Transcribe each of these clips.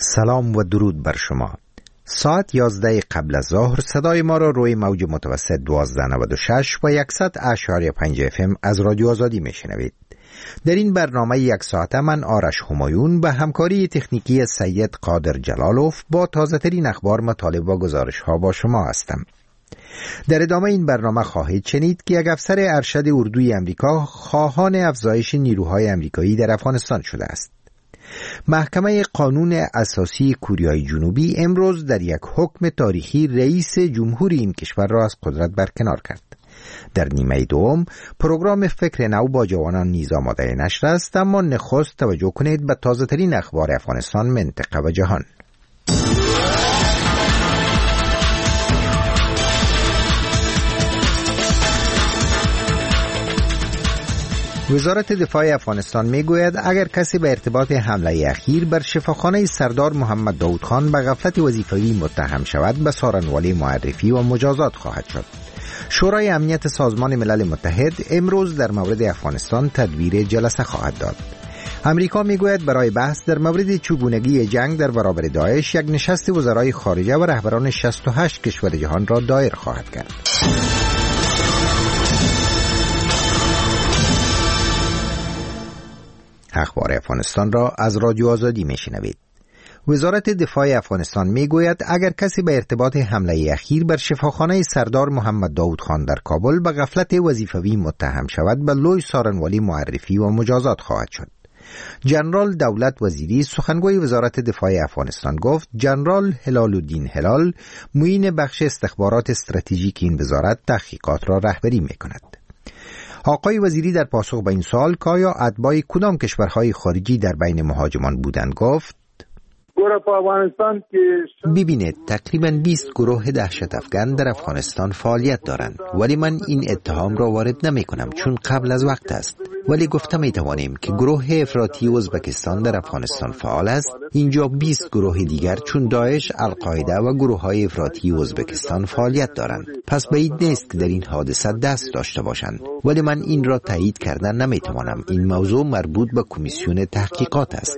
سلام و درود بر شما. ساعت 11 قبل از ظهر صدای ما را روی موج متوسط 1296 و 100.5 FM از رادیو آزادی میشنوید. در این برنامه یک ساعته من آرش همایون به همکاری تکنیکی سید قادر جلالوف با تازه ترین اخبار، مطالب و گزارش ها با شما هستم. در ادامه این برنامه خواهید شنید که یک افسر ارشد اردوی امریکا خواهان افزایش نیروهای امریکایی در افغانستان شده است. محکمه قانون اساسی کوریای جنوبی امروز در یک حکم تاریخی رئیس جمهور این کشور را از قدرت برکنار کرد. در نیمه دوم پروگرام فکر نو با جوانان نیز آماده نشر است، اما نخست توجه کنید به تازه ترین اخبار افغانستان، منطقه و جهان. وزارت دفاع افغانستان میگوید اگر کسی به ارتباط حمله اخیر بر شفاخانه سردار محمد داود خان به غفلت وظیفوی متهم شود به سارنوالی معرفی و مجازات خواهد شد. شورای امنیت سازمان ملل متحد امروز در مورد افغانستان تدبیر جلسه خواهد داد. امریکا میگوید برای بحث در مورد چگونگی جنگ در برابر داعش یک نشست وزرای خارجه و رهبران 68 کشور جهان را دایر خواهد کرد. اخبار افغانستان را از رادیو آزادی میشنوید. وزارت دفاع افغانستان میگوید اگر کسی به ارتباط حمله اخیر بر شفاخانه سردار محمد داود خان در کابل به غفلت وظیفوی متهم شود به لوی سارنوالی معرفی و مجازات خواهد شد. جنرال دولت وزیری سخنگوی وزارت دفاع افغانستان گفت جنرال هلال الدین هلال معین بخش استخبارات استراتژیک این وزارت تحقیقات را رهبری میکند. آقای وزیری در پاسخ به این سوال که آیا اتباع کدام کشورهای خارجی در بین مهاجمان بودند گفت ببینید تقریباً 20 گروه دهشت افغان در افغانستان فعالیت دارند، ولی من این اتهام را وارد نمی کنم چون قبل از وقت است، ولی گفته می توانیم که گروه افراطی ازبکستان در افغانستان فعال است. اینجا 20 گروه دیگر چون داعش، القاعده و گروه های افراطی ازبکستان فعالیت دارند. پس بعید نیست که در این حادثه دست داشته باشند، ولی من این را تایید کردن نمی توانم. این موضوع مربوط به کمیسیون تحقیقات است.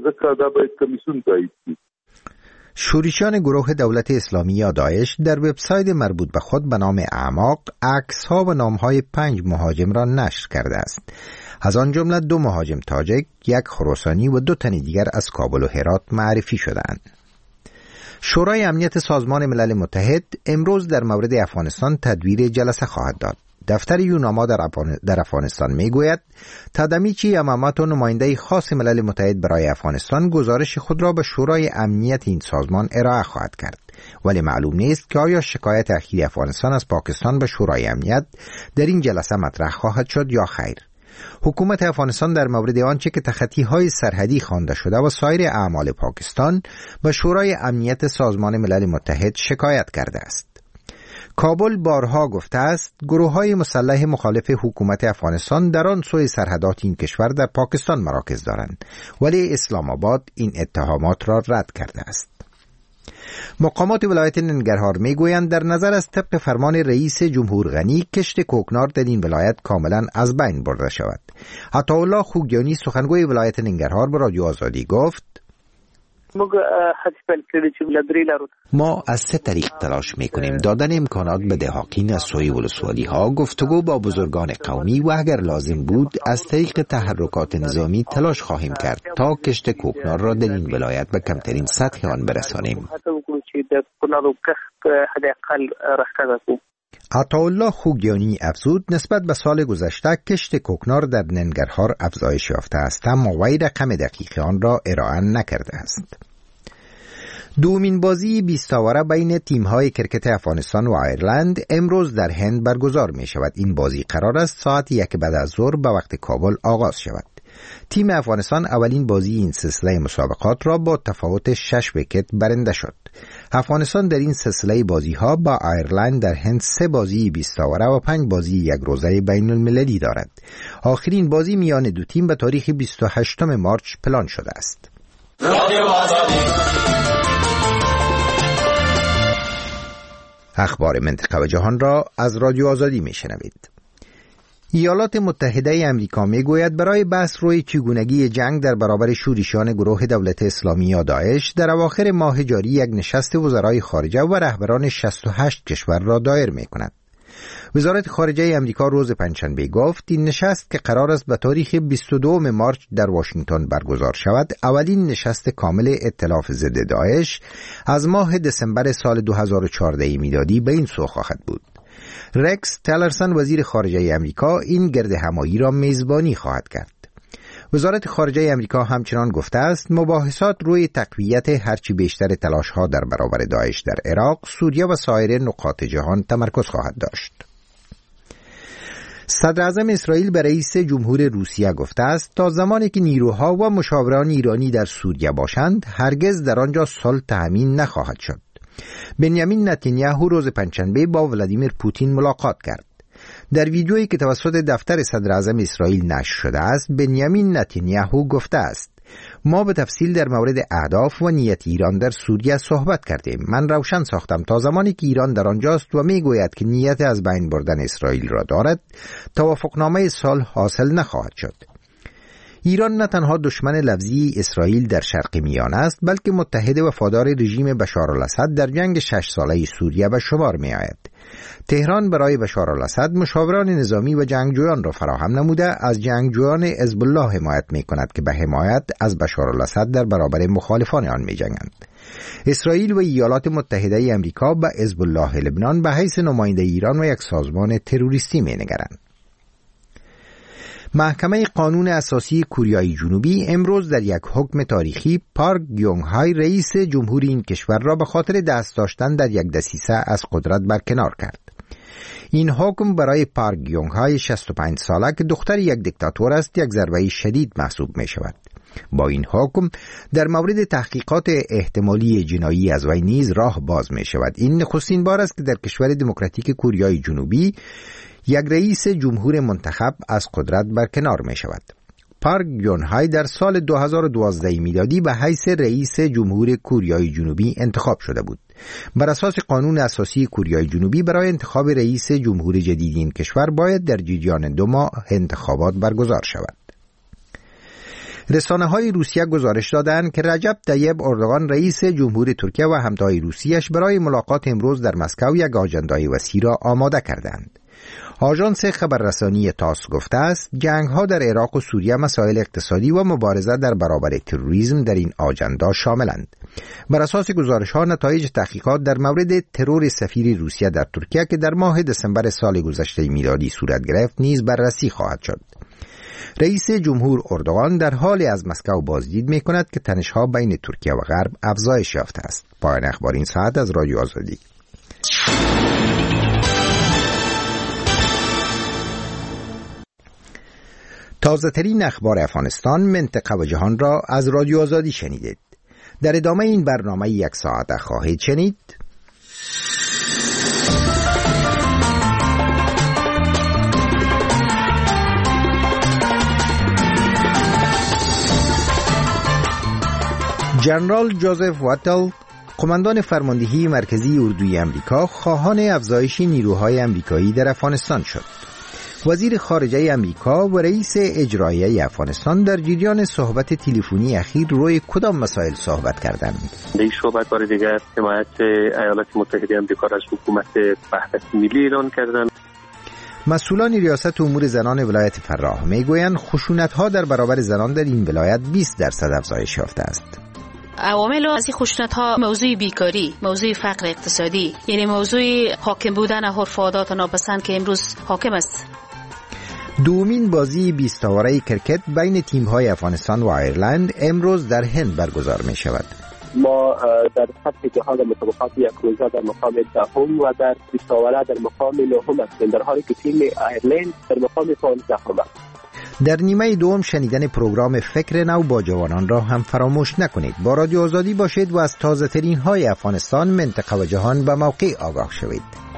شورشیان گروه دولت اسلامی یا داعش در وبسایت مربوط به خود به نام اعماق عکس‌ها و نام‌های 5 مهاجم را نشر کرده است. از آن جمله 2 مهاجم تاجک، 1 خراسانی و 2 تن دیگر از کابل و هرات معرفی شدند. شورای امنیت سازمان ملل متحد امروز در مورد افغانستان تدبیر جلسه خواهد داد. دفتر یوناما در افغانستان میگوید تادمیچی یماماتو نماینده خاص ملل متحد برای افغانستان گزارش خود را به شورای امنیت این سازمان ارائه خواهد کرد، ولی معلوم نیست که آیا شکایت اخیر افغانستان از پاکستان به شورای امنیت در این جلسه مطرح خواهد شد یا خیر. حکومت افغانستان در مورد آنچه که تخطی‌های سرحدی خوانده شده و سایر اعمال پاکستان به شورای امنیت سازمان ملل متحد شکایت کرده است. کابل بارها گفته است گروه‌های مسلح مخالف حکومت افغانستان در آن سوی سرحدات این کشور در پاکستان مراکز دارند، ولی اسلام آباد این اتهامات را رد کرده است. مقامات ولایت ننگرهار میگویند در نظر از طبق فرمان رئیس جمهور غنی کشت کوکنار در این ولایت کاملا از بین برده شود. عطاالله خوگیانی سخنگوی ولایت ننگرهار به رادیو آزادی گفت ما از 3 طریق تلاش میکنیم: دادن امکانات به دهاقین از سوی ولسوالی ها، گفتگو با بزرگان قومی و اگر لازم بود از طریق تحرکات نظامی تلاش خواهیم کرد تا کشت کوکنار را در این ولایت به کمترین سطح آن برسانیم. عطاالله خوگیانی افزود نسبت به سال گذشته کشت کوکنار در ننگرهار افزایش یافته است، اما وی رقم دقیق آن را ارائه نکرده است. دومین بازی 20 اوره بین تیم‌های کرکت افغانستان و آیرلند امروز در هند برگزار می شود. این بازی قرار است ساعت 1 بعد از ظهر به وقت کابل آغاز شود. تیم افغانستان اولین بازی این سلسله مسابقات را با تفاوت 6 ویکت برنده شد. افغانستان در این سلسله بازی‌ها با آیرلند در هند 3 بازی 20 اوره و 5 بازی 1 روزه بین المللی دارد. آخرین بازی میان دو تیم به تاریخ 28 مارچ پلان شده است. اخبار منطقه و جهان را از رادیو آزادی میشنوید. ایالات متحده آمریکا میگوید برای بحث روی چگونگی جنگ در برابر شورشیان گروه دولت اسلامی یا داعش در اواخر ماه جاری یک نشست وزرای خارجه و رهبران 68 کشور را دایر می‌کند. وزارت خارجه آمریکا روز پنجشنبه گفت این نشست که قرار است به تاریخ 22 مارس در واشنگتن برگزار شود، اولین نشست کامل ائتلاف ضد داعش از ماه دسامبر سال 2014 میلادی به این سو خواهد بود. رکس تلرسن وزیر خارجه آمریکا این گرد همایی را میزبانی خواهد کرد. وزارت خارجه آمریکا همچنان گفته است مباحثات روی تقویت هرچی بیشتر تلاش‌ها در برابر داعش در عراق، سوریه و سایر نقاط جهان تمرکز خواهد داشت. صدر اعظم اسرائیل به رئیس جمهور روسیه گفته است تا زمانی که نیروها و مشاوران ایرانی در سوریه باشند هرگز در آنجا صلح تأمین نخواهد شد. بنیامین نتانیاهو روز پنجشنبه با ولادیمیر پوتین ملاقات کرد. در ویدیویی که توسط دفتر صدر اعظم اسرائیل نشر شده است، بنیامین نتانیاهو گفته است ما به تفصیل در مورد اهداف و نیت ایران در سوریه صحبت کردیم. من روشن ساختم تا زمانی که ایران در آنجاست و میگوید که نیت از بین بردن اسرائیل را دارد، توافقنامه صلح حاصل نخواهد شد. ایران نه تنها دشمن لفظی اسرائیل در شرق میانه است، بلکه متحد وفادار رژیم بشار الاسد در جنگ 6 ساله سوریه به شمار می آید. تهران برای بشار الاسد مشاوران نظامی و جنگجویان را فراهم نموده از جنگجویان حزب الله حمایت می کند که به حمایت از بشار الاسد در برابر مخالفان آن می جنگند. اسرائیل و ایالات متحده آمریکا به حزب الله لبنان به حیث نماینده ایران و یک سازمان تروریستی می نگرند. محکمه قانون اساسی کوریای جنوبی امروز در یک حکم تاریخی پارک گیونگ های رئیس جمهور این کشور را به خاطر دست داشتن در یک دسیسه از قدرت برکنار کرد. این حکم برای پارک گیونگ های 65 ساله که دختر یک دیکتاتور است یک ضربه شدید محسوب می شود. با این حکم در مورد تحقیقات احتمالی جنایی از وی نیز راه باز می شود. این نخستین بار است که در کشور دموکراتیک کوریای جنوبی یک رئیس جمهور منتخب از قدرت برکنار می شود. پارک گیون های در سال 2012 میلادی به حیث رئیس جمهور کوریای جنوبی انتخاب شده بود. بر اساس قانون اساسی کوریای جنوبی برای انتخاب رئیس جمهور جدید این کشور باید در جریان 2 ماه انتخابات برگزار شود. رسانه‌های روسیه گزارش دادند که رجب طیب اردوغان رئیس جمهور ترکیه و همتای روسیه‌اش برای ملاقات امروز در مسکو یک آژندای وسیع را آماده کردند. آژانس خبررسانی تاس گفته است جنگ‌ها در عراق و سوریه مسائل اقتصادی و مبارزه در برابر تروریسم در این آژندا شاملند. بر اساس گزارش‌ها نتایج تحقیقات در مورد ترور سفیر روسیه در ترکیه که در ماه دسامبر سال گذشته میلادی صورت گرفت نیز بررسی خواهد شد. رئیس جمهور اردوغان در حال از مسکو بازدید می‌کند که تنش‌ها بین ترکیه و غرب افزایش یافته است. پایان اخبار این ساعت از رادیو آزادی. تازه ترین اخبار افغانستان، منطقه و جهان را از رادیو آزادی شنیدید. در ادامه این برنامه 1 ساعته خواهید شنید جنرال جوزف واتل، قماندان فرماندهی مرکزی اردوی امریکا، خواهان افزایش نیروهای امریکایی در افغانستان شد. وزیر خارجه امریکا و رئیس اجرایی افغانستان در جریان صحبت تلفنی اخیر روی کدام مسائل صحبت کردند؟ این صحبت بار دیگر حمایت ایالات متحده آمریکا را از حکومت وحدت ملی اعلان کردند. مسئولان ریاست امور زنان ولایت فراه میگویند خشونت‌ها در برابر زنان در این ولایت 20% افزایش یافته است. عوامل از این خشونت‌ها موضوع بیکاری، موضوع فقر اقتصادی، یعنی موضوع حاکم بودن عرف و عادات ناپسند که امروز حاکم است. دومین بازی 20 اوره کرکت بین تیم‌های افغانستان و ایرلند امروز در هند برگزار می شود. ما در سطح جهان مسابقات یک روزه در مقام دهم و در 20 اوره در مقام نهم هستیم، در حالی که تیم ایرلند در مقام 15ام است. در نیمه دوم شنیدن پروگرام فکر نو با جوانان را هم فراموش نکنید. با رادیو آزادی باشید و از تازه ترین های افغانستان، منطقه و جهان به موقع آگاه شوید.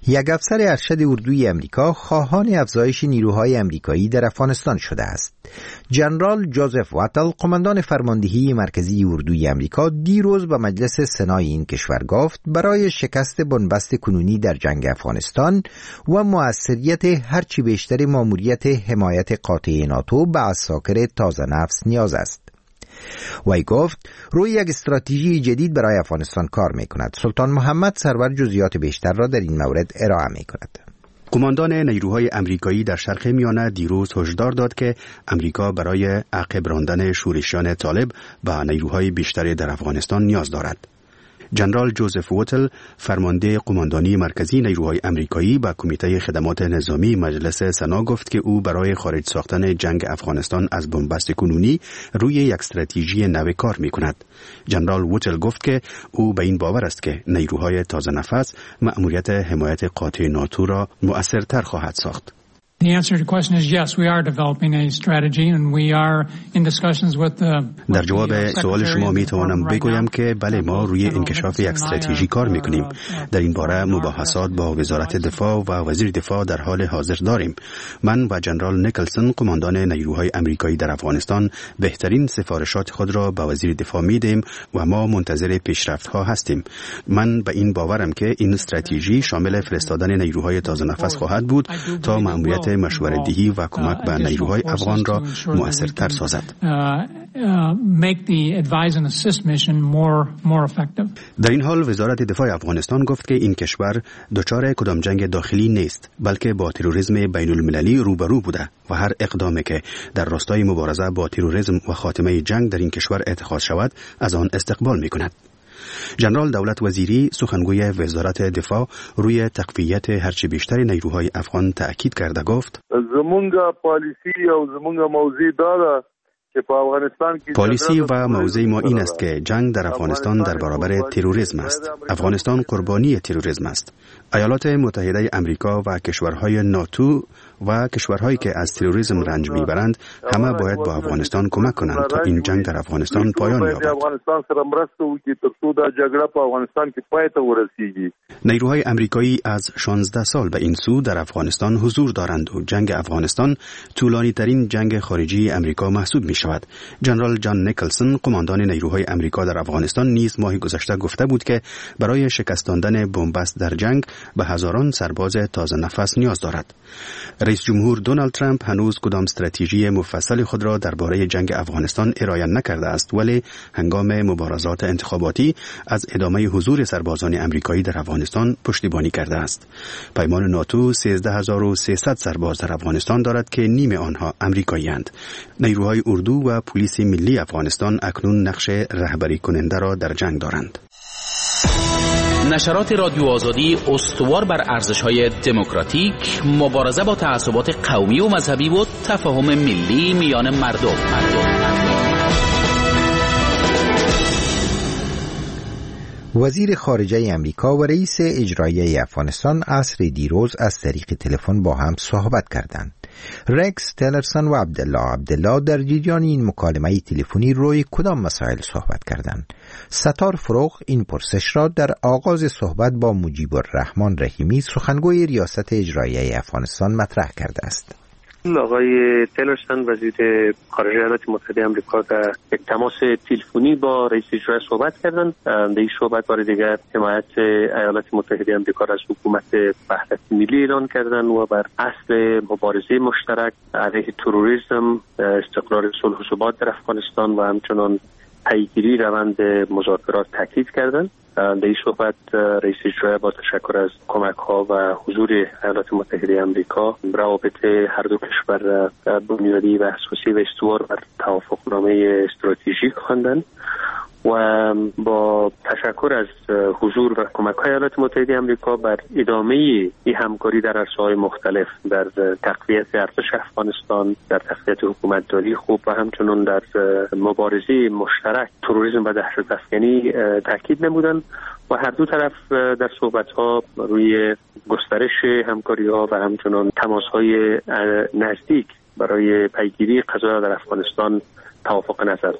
یک افسر ارشد اردوی امریکا خواهان افزایش نیروهای امریکایی در افغانستان شده است. جنرال جوزف واتل، قماندان فرماندهی مرکزی اردوی امریکا، دیروز به مجلس سنای این کشور گفت برای شکست بنبست کنونی در جنگ افغانستان و موثریت هرچی بیشتر ماموریت حمایت قاطع ناتو به عساکر تازه نفس نیاز است. وی گفت روی یک استراتژی جدید برای افغانستان کار می کند. سلطان محمد سرور جزئیات بیشتر را در این مورد ارائه می کند. قماندان نیروهای امریکایی در شرق میانه دیروز هشدار داد که امریکا برای عقب راندن شورشیان طالب به نیروهای بیشتری در افغانستان نیاز دارد. جنرال جوزف واتل، فرمانده قماندانی مرکزی نیروهای امریکایی، با کمیته خدمات نظامی مجلس سنا گفت که او برای خارج ساختن جنگ افغانستان از بنبست کنونی روی یک استراتژی نو کار می‌کند. جنرال واتل گفت که او به این باور است که نیروهای تازه نفس مأموریت حمایت قاطع ناتو را مؤثرتر خواهد ساخت. The answer to the question is yes, we are developing a strategy and we are in discussions with در جواب سوال شما می توانم بگویم که بله، ما روی انکشاف یک استراتژی کار میکنیم. در این باره مباحثات با وزارت دفاع و وزیر دفاع در حال حاضر داریم. من و جنرال نیکلسون، قماندان نیروهای امریکایی در افغانستان، بهترین سفارشات خود را به وزیر دفاع میدیم و ما منتظر پیشرفت ها هستیم. من به این باورم که این استراتژی شامل فرستادن نیروهای تازه نفس خواهد بود تا مأموریت مشوره‌دهی و کمک به نیروهای افغان را مؤثرتر سازد. در این حال وزارت دفاع افغانستان گفت که این کشور دچار کدام جنگ داخلی نیست، بلکه با تروریسم بین المللی روبرو بوده و هر اقدامی که در راستای مبارزه با تروریسم و خاتمه جنگ در این کشور اتخاذ شود از آن استقبال می‌کند. جنرال دولت وزیری، سخنگوی وزارت دفاع، روی تقویت هرچی بیشتر نیروهای افغان تأکید کرده گفت زمونگا پالیسی او زمونگا موضوع داره که په افغانستان کې پالیسی و موضوع ما این است که جنگ در افغانستان در برابر تروریسم است. افغانستان قربانی تروریسم است. ایالات متحده امریکا و کشورهای ناتو و کشورهایی که از تروریسم رنج میبرند همه باید با افغانستان کمک کنند تا این جنگ در افغانستان پایان یابد. نیروهای امریکایی از 16 سال به این سو در افغانستان حضور دارند و جنگ افغانستان طولانی ترین جنگ خارجی امریکا محسوب می شود. جنرال جان نیکلسون، قماندان نیروهای امریکا در افغانستان، نیز ماه گذشته گفته بود که برای شکستاندن بنبست در جنگ به هزاران سرباز تازه نفس نیاز دارد. رئیس جمهور دونالد ترامپ هنوز کدام استراتژی مفصل خود را درباره جنگ افغانستان ارائه نکرده است، ولی هنگام مبارزات انتخاباتی از ادامه حضور سربازان امریکایی در افغانستان پشتیبانی کرده است. پیمان ناتو 13300 سرباز در افغانستان دارد که نیم آنها امریکایی‌اند. نیروهای اردو و پلیس ملی افغانستان اکنون نقش رهبری کننده را در جنگ دارند. نشرات رادیو آزادی استوار بر ارزش‌های دموکراتیک، مبارزه با تعصبات قومی و مذهبی و تفاهم ملی میان مردم. وزیر خارجه امریکا و رئیس اجرایی افغانستان عصر دیروز از طریق تلفن با هم صحبت کردند. رکس تلرسون و عبدالله در جریان این مکالمه تلفنی روی کدام مسائل صحبت کردند؟ ستار فروغ این پرسش را در آغاز صحبت با مجیب الرحمن رحیمی، سخنگوی ریاست اجرایی افغانستان، مطرح کرده است. آقای تلرسون وزیر خارجه ایالات متحده آمریکا در یک تماس تلفنی با رئیس اجرایی صحبت کردند. در این صحبت بار دیگر حمایت ایالات متحده آمریکا را از حکومت وحدت ملی اعلان کردند و بر اصل مبارزه مشترک علیه تروریسم، استقرار صلح و ثبات در افغانستان و همچنان پیگیری روند مذاکرات تاکید کردند. در این صحبت رئیس اجرایی با تشکر از کمک ها و حضور ایالات متحده آمریکا روابط هر دو کشور بنیادی و اساسی و استوار بر توافقنامه استراتژیک خواندند و با تشکر از حضور و کمک های ایالات متحده آمریکا بر ادامه این همکاری در عرصه‌های مختلف، در تقویت ارتش افغانستان، در تقویت حکومتداری خوب و همچنین در مبارزه مشترک تروریسم و دهشت‌افکنی تاکید نمودند و هر دو طرف در صحبت‌ها روی گسترش همکاری‌ها و همچنین تماس‌های نزدیک برای پیگیری قضایا در افغانستان توافق نظر داشتند.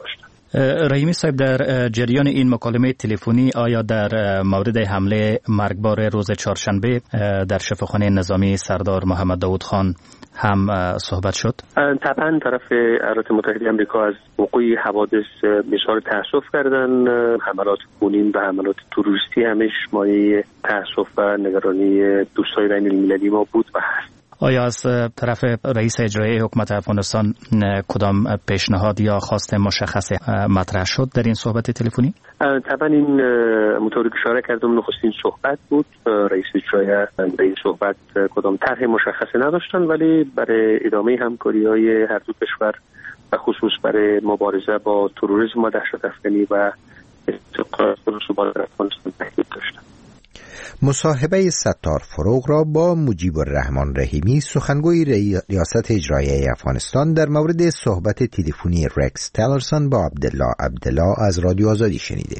رحیمی صاحب، در جریان این مکالمه تلفنی آیا در مورد حمله مرگبار روز چهارشنبه در شفاخانه نظامی سردار محمد داود خان هم صحبت شد؟ طبعا طرف ایالات متحده آمریکا از وقوع حوادث اظهار تأسف کردن. حملات خونین و حملات تروریستی همیشه مایه تأسف و نگرانی دوستای بین المللی ما بود و هست. آیا از طرف رئیس اجرایی حکومت افغانستان کدام پیشنهاد یا خواست مشخص مطرح شد در این صحبت تلفنی؟ طبعا این مطوری که اشاره کردم نخستین صحبت بود. رئیس اجرایی در این صحبت کدام طرح مشخصی نداشتن، ولی برای ادامه همکاری‌های هر دو کشور و خصوص برای مبارزه با تروریسم و دهشت‌افکنی و استقرار و ثبات افغانستان تاکید داشتن. مصاحبه ستار فروغ را با مجیب الرحمن رحیمی، سخنگوی ریاست اجرایی افغانستان، در مورد صحبت تلفنی رکس تیلرسون با عبدالله از رادیو آزادی شنیدید.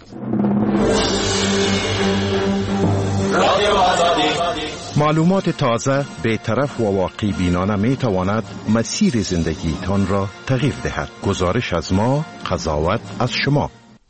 معلومات تازه، بی‌طرف و واقع بینانه می تواند مسیر زندگی تان را تغییر دهد. گزارش از ما، قضاوت از شما.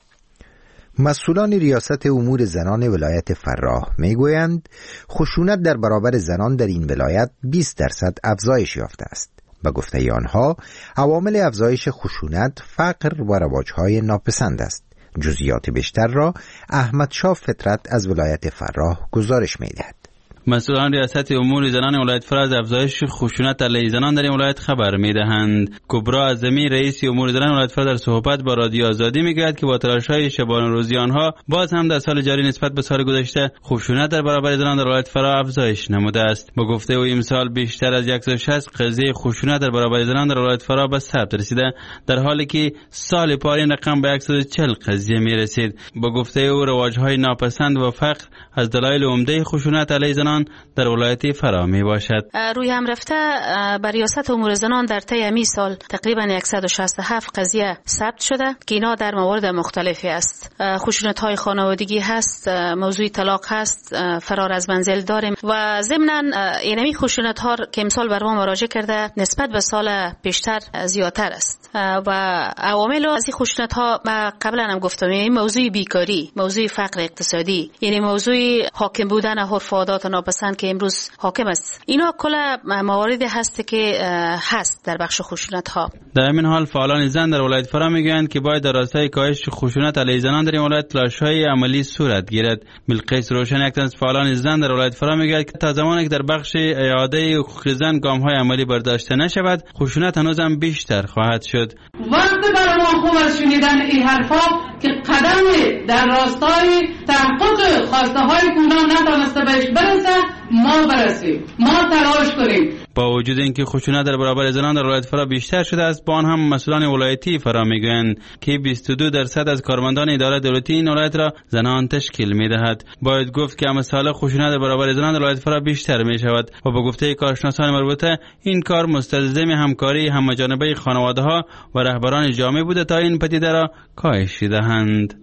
مسئولان ریاست امور زنان ولایت فراه میگویند خشونت در برابر زنان در این ولایت 20% افزایش یافته است. به گفته آنها عوامل افزایش خشونت فقر و رواج‌های ناپسند است. جزئیات بیشتر را احمد شاه فطرت از ولایت فراه گزارش می‌دهد. مسئولان ریاست امور زنان ولایت فراه از افزایش خشونت علیه زنان در این ولایت خبر می‌دهند. کبرا اعظمی رئیس امور زنان ولایت فراه در صحبت با رادیو آزادی می‌گوید که با تلاش‌های شبانه روزی آنها باز هم در سال جاری نسبت به سال گذشته خشونت در برابر زنان در ولایت فراه افزایش نموده است. با گفته او امسال بیشتر از 160 قضیه خشونت در برابر زنان در ولایت فراه به ثبت رسیده، در حالی که سال پارین رقم به 140 قضیه می‌رسید. با گفته او رواج‌های ناپسند و فقر از دلایل عمده خشونت علیه زنان در ولایت فراه می باشد. روی هم رفته بر ریاست امور زنان در طی می سال تقریبا 167 قضیه ثبت شده که اینا در موارد مختلفی است. خشونت های خانوادگی هست، موضوع طلاق هست، فرار از منزل داریم و ضمناً اینمی خشونت ها که امسال بر ما مراجعه کرده نسبت به سال پیشتر زیادتر است و عوامل از این خشونت ها قبلا هم گفتم، موضوع بیکاری، موضوع فقر اقتصادی، یعنی موضوع حاکم بودن عرف و عادات ناپسند که امروز حاکم است. اینا کل مواردی هست که هست در بخش خشونت ها. در همین حال فعالان زن در ولایت فراه میگویند که باید در راستای کاهش خشونت علیه زنان در این ولایت تلاش‌های عملی صورت گیرد. بلقیس روشن، یک از فعالان زن در ولایت فراه میگوید که تا زمانی که در بخش اعاده حقوق زن گام‌های عملی برداشته نشود، خشونت هنوز هم بیشتر خواهد شد. وقتی برای ما خوب است شنیدن این حرفا که قدم در راستای تحقق خواسته‌های گوناه نتوانسته بهش برسه، ما برسیم، ما تلاش کنیم. با وجود اینکه خشونت در برابر زنان در ولایت فراه بیشتر شده است، با آن هم مسئولان ولایتی فراه میگویند که 22% از کارمندان اداره دولتی این ولایت را زنان تشکیل میدهد. باید گفت که امسال خشونت در برابر زنان در ولایت فراه بیشتر می شود و با گفته کارشناسان مربوطه این کار مستلزم همکاری همجانبه خانواده‌ها و رهبران جامعه بوده تا این پدیده را کاهش دهند.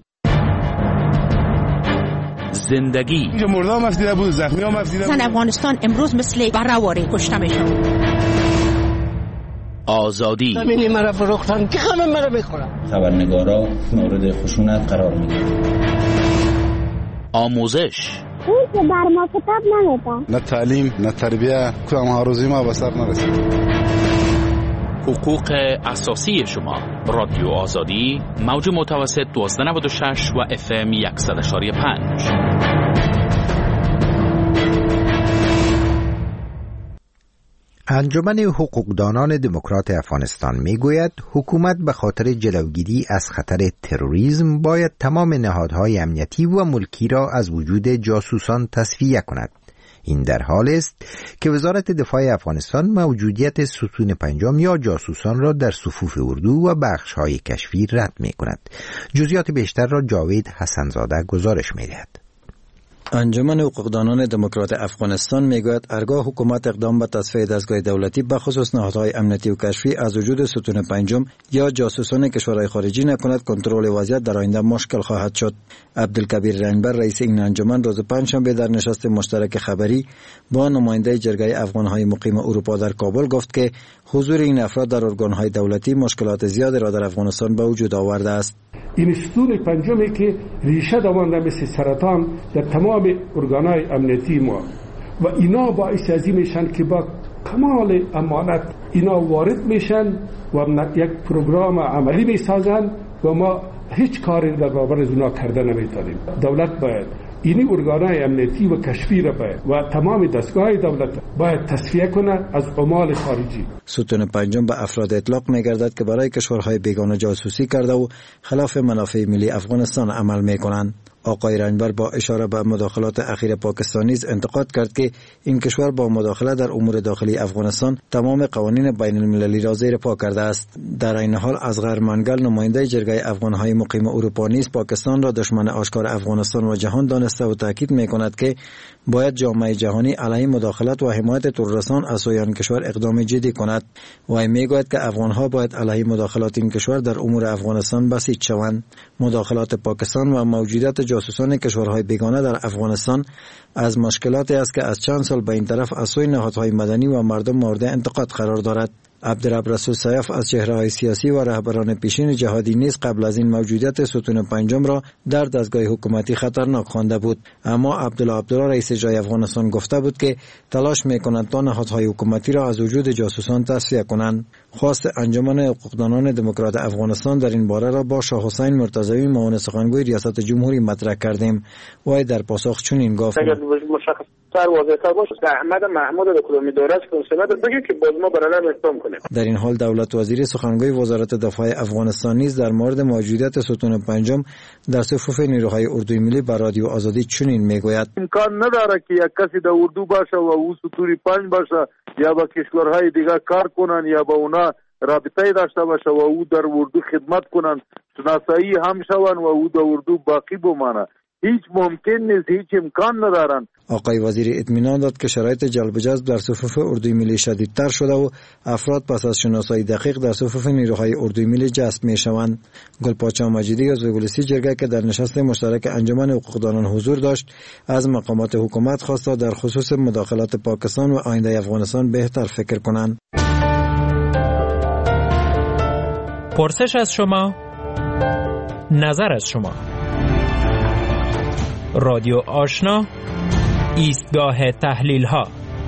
زندگی اینجا مردم مفدیده بود، زخمی ها مفدیده بود. افغانستان امروز مثل برهواری کشته میشن. آزادی همینی مرا فروختن که همه مرا بخورن. خبرنگارا مورد خشونت قرار میگیرن. آموزش اون که در ما کتاب نمیده. نه تعلیم نه تربیه، کدام هاروزی ما به سر نرسید. حقوق اساسی شما. رادیو آزادی، موج متوسط 1296 و FM 100.5. انجمن حقوقدانان دموکرات افغانستان میگوید حکومت به خاطر جلوگیری از خطر تروریسم باید تمام نهادهای امنیتی و ملکی را از وجود جاسوسان تصفیه کند. این در حال است که وزارت دفاع افغانستان موجودیت ستون پنجم یا جاسوسان را در صفوف اردو و بخش‌های کشفی رد می‌کند. جزئیات بیشتر را جاوید حسنزاده گزارش می‌دهد. انجمن حقوقدانان دموکرات افغانستان میگوید هرگاه حکومت اقدام به تصفیه دستگاه دولتی به خصوص نهادهای امنیتی و کشفی از وجود ستون پنجم یا جاسوسان کشورهای خارجی نکند، کنترل وضعیت در آینده مشکل خواهد شد. عبدالکبیر رنجبر رئیس این انجمن روز پنجشنبه در نشست مشترک خبری با نماینده جرگه افغانهای مقیم اروپا در کابل گفت که حضور این افراد در ارگانهای دولتی مشکلات زیادی را در افغانستان به وجود آورده است. این ستون پنجمی که ریشه دوانده مثل سرطان در تمام ارگانهای امنیتی ما و اینا باعث ازی میشن که با کمال امانت اینا وارد میشن و یک پروگرام عملی میسازن و ما هیچ کاری در برابر از اونا کرده نمیتونیم. دولت باید اینی ارگانهای امنیتی و کشفی را باید و تمام دستگاه دولت باید تصفیه کنه از عمال خارجی. ستون پنجم به افراد اطلاق می‌گردد که برای کشورهای بیگانه جاسوسی کرده و خلاف منافع ملی افغانستان عمل می‌کنند. آقای رنجبر با اشاره به مداخلات اخیر پاکستانی انتقاد کرد که این کشور با مداخله در امور داخلی افغانستان تمام قوانین بین المللی را زیر پا کرده است. در این حال اصغر منگل نماینده جرگه افغانهای مقیم اروپا نیز پاکستان را دشمن آشکار افغانستان و جهان دانسته و تاکید می‌کند که باید جامعه جهانی علیه مداخلت و حمایت ترورسان از سوی آن کشور اقدام جدی کند. و میگوید که افغانها باید علیه مداخلات این کشور در امور افغانستان بسیج شوند. مداخلات پاکستان و موجودیت جاسوسان کشورهای بیگانه در افغانستان از مشکلاتی است که از چند سال به این طرف از سوی نهادهای مدنی و مردم مورد انتقاد قرار دارد. عبدالرب رسول سیف از چهره‌های سیاسی و رهبران پیشین جهادی نیز قبل از این موجودیت ستون پنجم را در دستگاه حکومتی خطرناک خوانده بود، اما عبدالله رئیس جای افغانستان گفته بود که تلاش می‌کنند تا نهادهای حکومتی را از وجود جاسوسان تصفیه کنند. خواست انجمن حقوقدانان دموکرات افغانستان در این باره را با شاه حسین مرتضوی معاون سخنگوی ریاست جمهوری مطرح کردیم و در پاسخ چنین گفت: واضح‌تر باشه احمد محمود رو کدومی دورش کنسولات بگه که باز ما برادر اقدام کنیم. در این حال دولت وزیر سخنگوی وزارت دفاع افغانستان نیز در مورد موجودیت ستون پنجم در صفوف نیروهای اردوی ملی بر رادیو آزادی چنین میگوید: امکان نداره که یک کسی در اردو باشه و او ستون پنج باشه یا با کشورهای دیگه کار کنن یا با اونا رابطه داشته باشه و او در اردو خدمت کنن، شناسایی هم شون و او در اردو باقی بمانه. هیچ ممکن نیست، هیچ امکان ندارن. آقای وزیر اطمینان داد که شرایط جلب و جذب در صفوف اردوی ملی شدیدتر شده و افراد پس از شناسایی دقیق در صفوف نیروهای اردوی ملی جذب میشوند. گلپاچا مجیدی از وگلسی جرگه که در نشست مشترک انجمن حقوقدانان حضور داشت از مقامات حکومت خواست تا در خصوص مداخلات پاکستان و آینده افغانستان بهتر فکر کنند. پرسش از شما، نظر از شما. رادیو آشنا، ایستگاه تحلیل ها.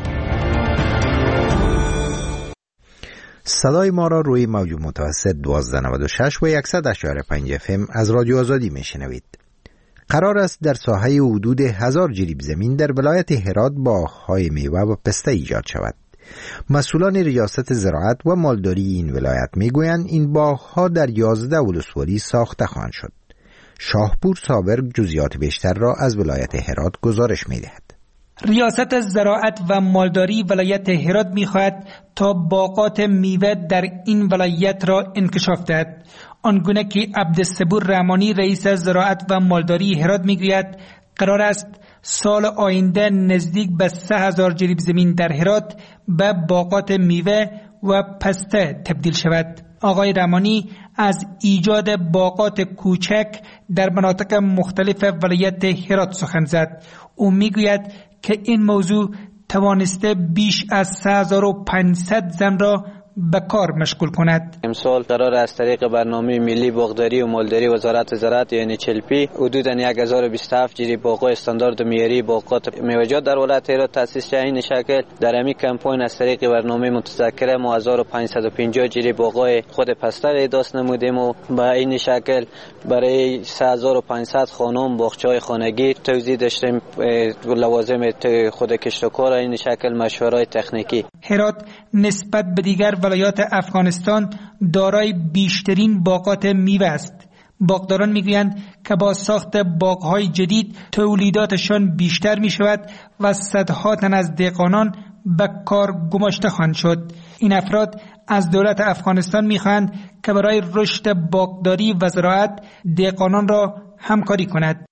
صدای ما را روی موج متوسط 1296 و 100.5 FM از رادیو آزادی میشنوید. قرار است در ساحه حدود 1000 جریب زمین در ولایت هرات باغ‌های میوه و پسته ایجاد شود. مسئولان ریاست زراعت و مالداری این ولایت میگویند این باغ‌ها در 11 ولسوالی ساخته خواهند شد. شاهپور صابر جزئیات بیشتر را از ولایت هرات گزارش می‌دهد. ریاست زراعت و مالداری ولایت هرات می‌خواهد تا باغات میوه در این ولایت را انکشاف دهد. آنگونه که عبدالصبور رحمانی رئیس زراعت و مالداری هرات می‌گوید قرار است سال آینده نزدیک به 3000 جریب زمین در هرات به باغات میوه و پسته تبدیل شود. آقای رحمانی از ایجاد باغات کوچک در مناطق مختلف ولایت هرات سخن زد. او میگوید که این موضوع توانسته بیش از 3500 زن را به کار مشغول کند. امسال قرار از طریق برنامه ملی باغداری و مالداری وزارت زراعت یعنی چلپی حدوداً 1027 جریب باغ استاندارد معیاری باغات میوه‌جات در ولایت هرات تأسیس شده. این شکل در همین کمپاین از طریق برنامه متذکره ما 1550 جریب باغ خود پسته احداث نمودیم و به این شکل برای 3500 خانم باغچه‌های خانگی توزیع داشتیم لوازم خود کشتکار. این شکل مشوره‌های تکنیکی. هرات نسبت به دیگر ولایات افغانستان دارای بیشترین باغات میوه است. باغداران میگویند که با ساخت باغ‌های جدید تولیداتشان بیشتر می شود و صدها تن از دهقانان به کار گماشته خواهند شد. این افراد از دولت افغانستان می‌خواهند که برای رشد باغداری و زراعت دهقانان را همکاری کند.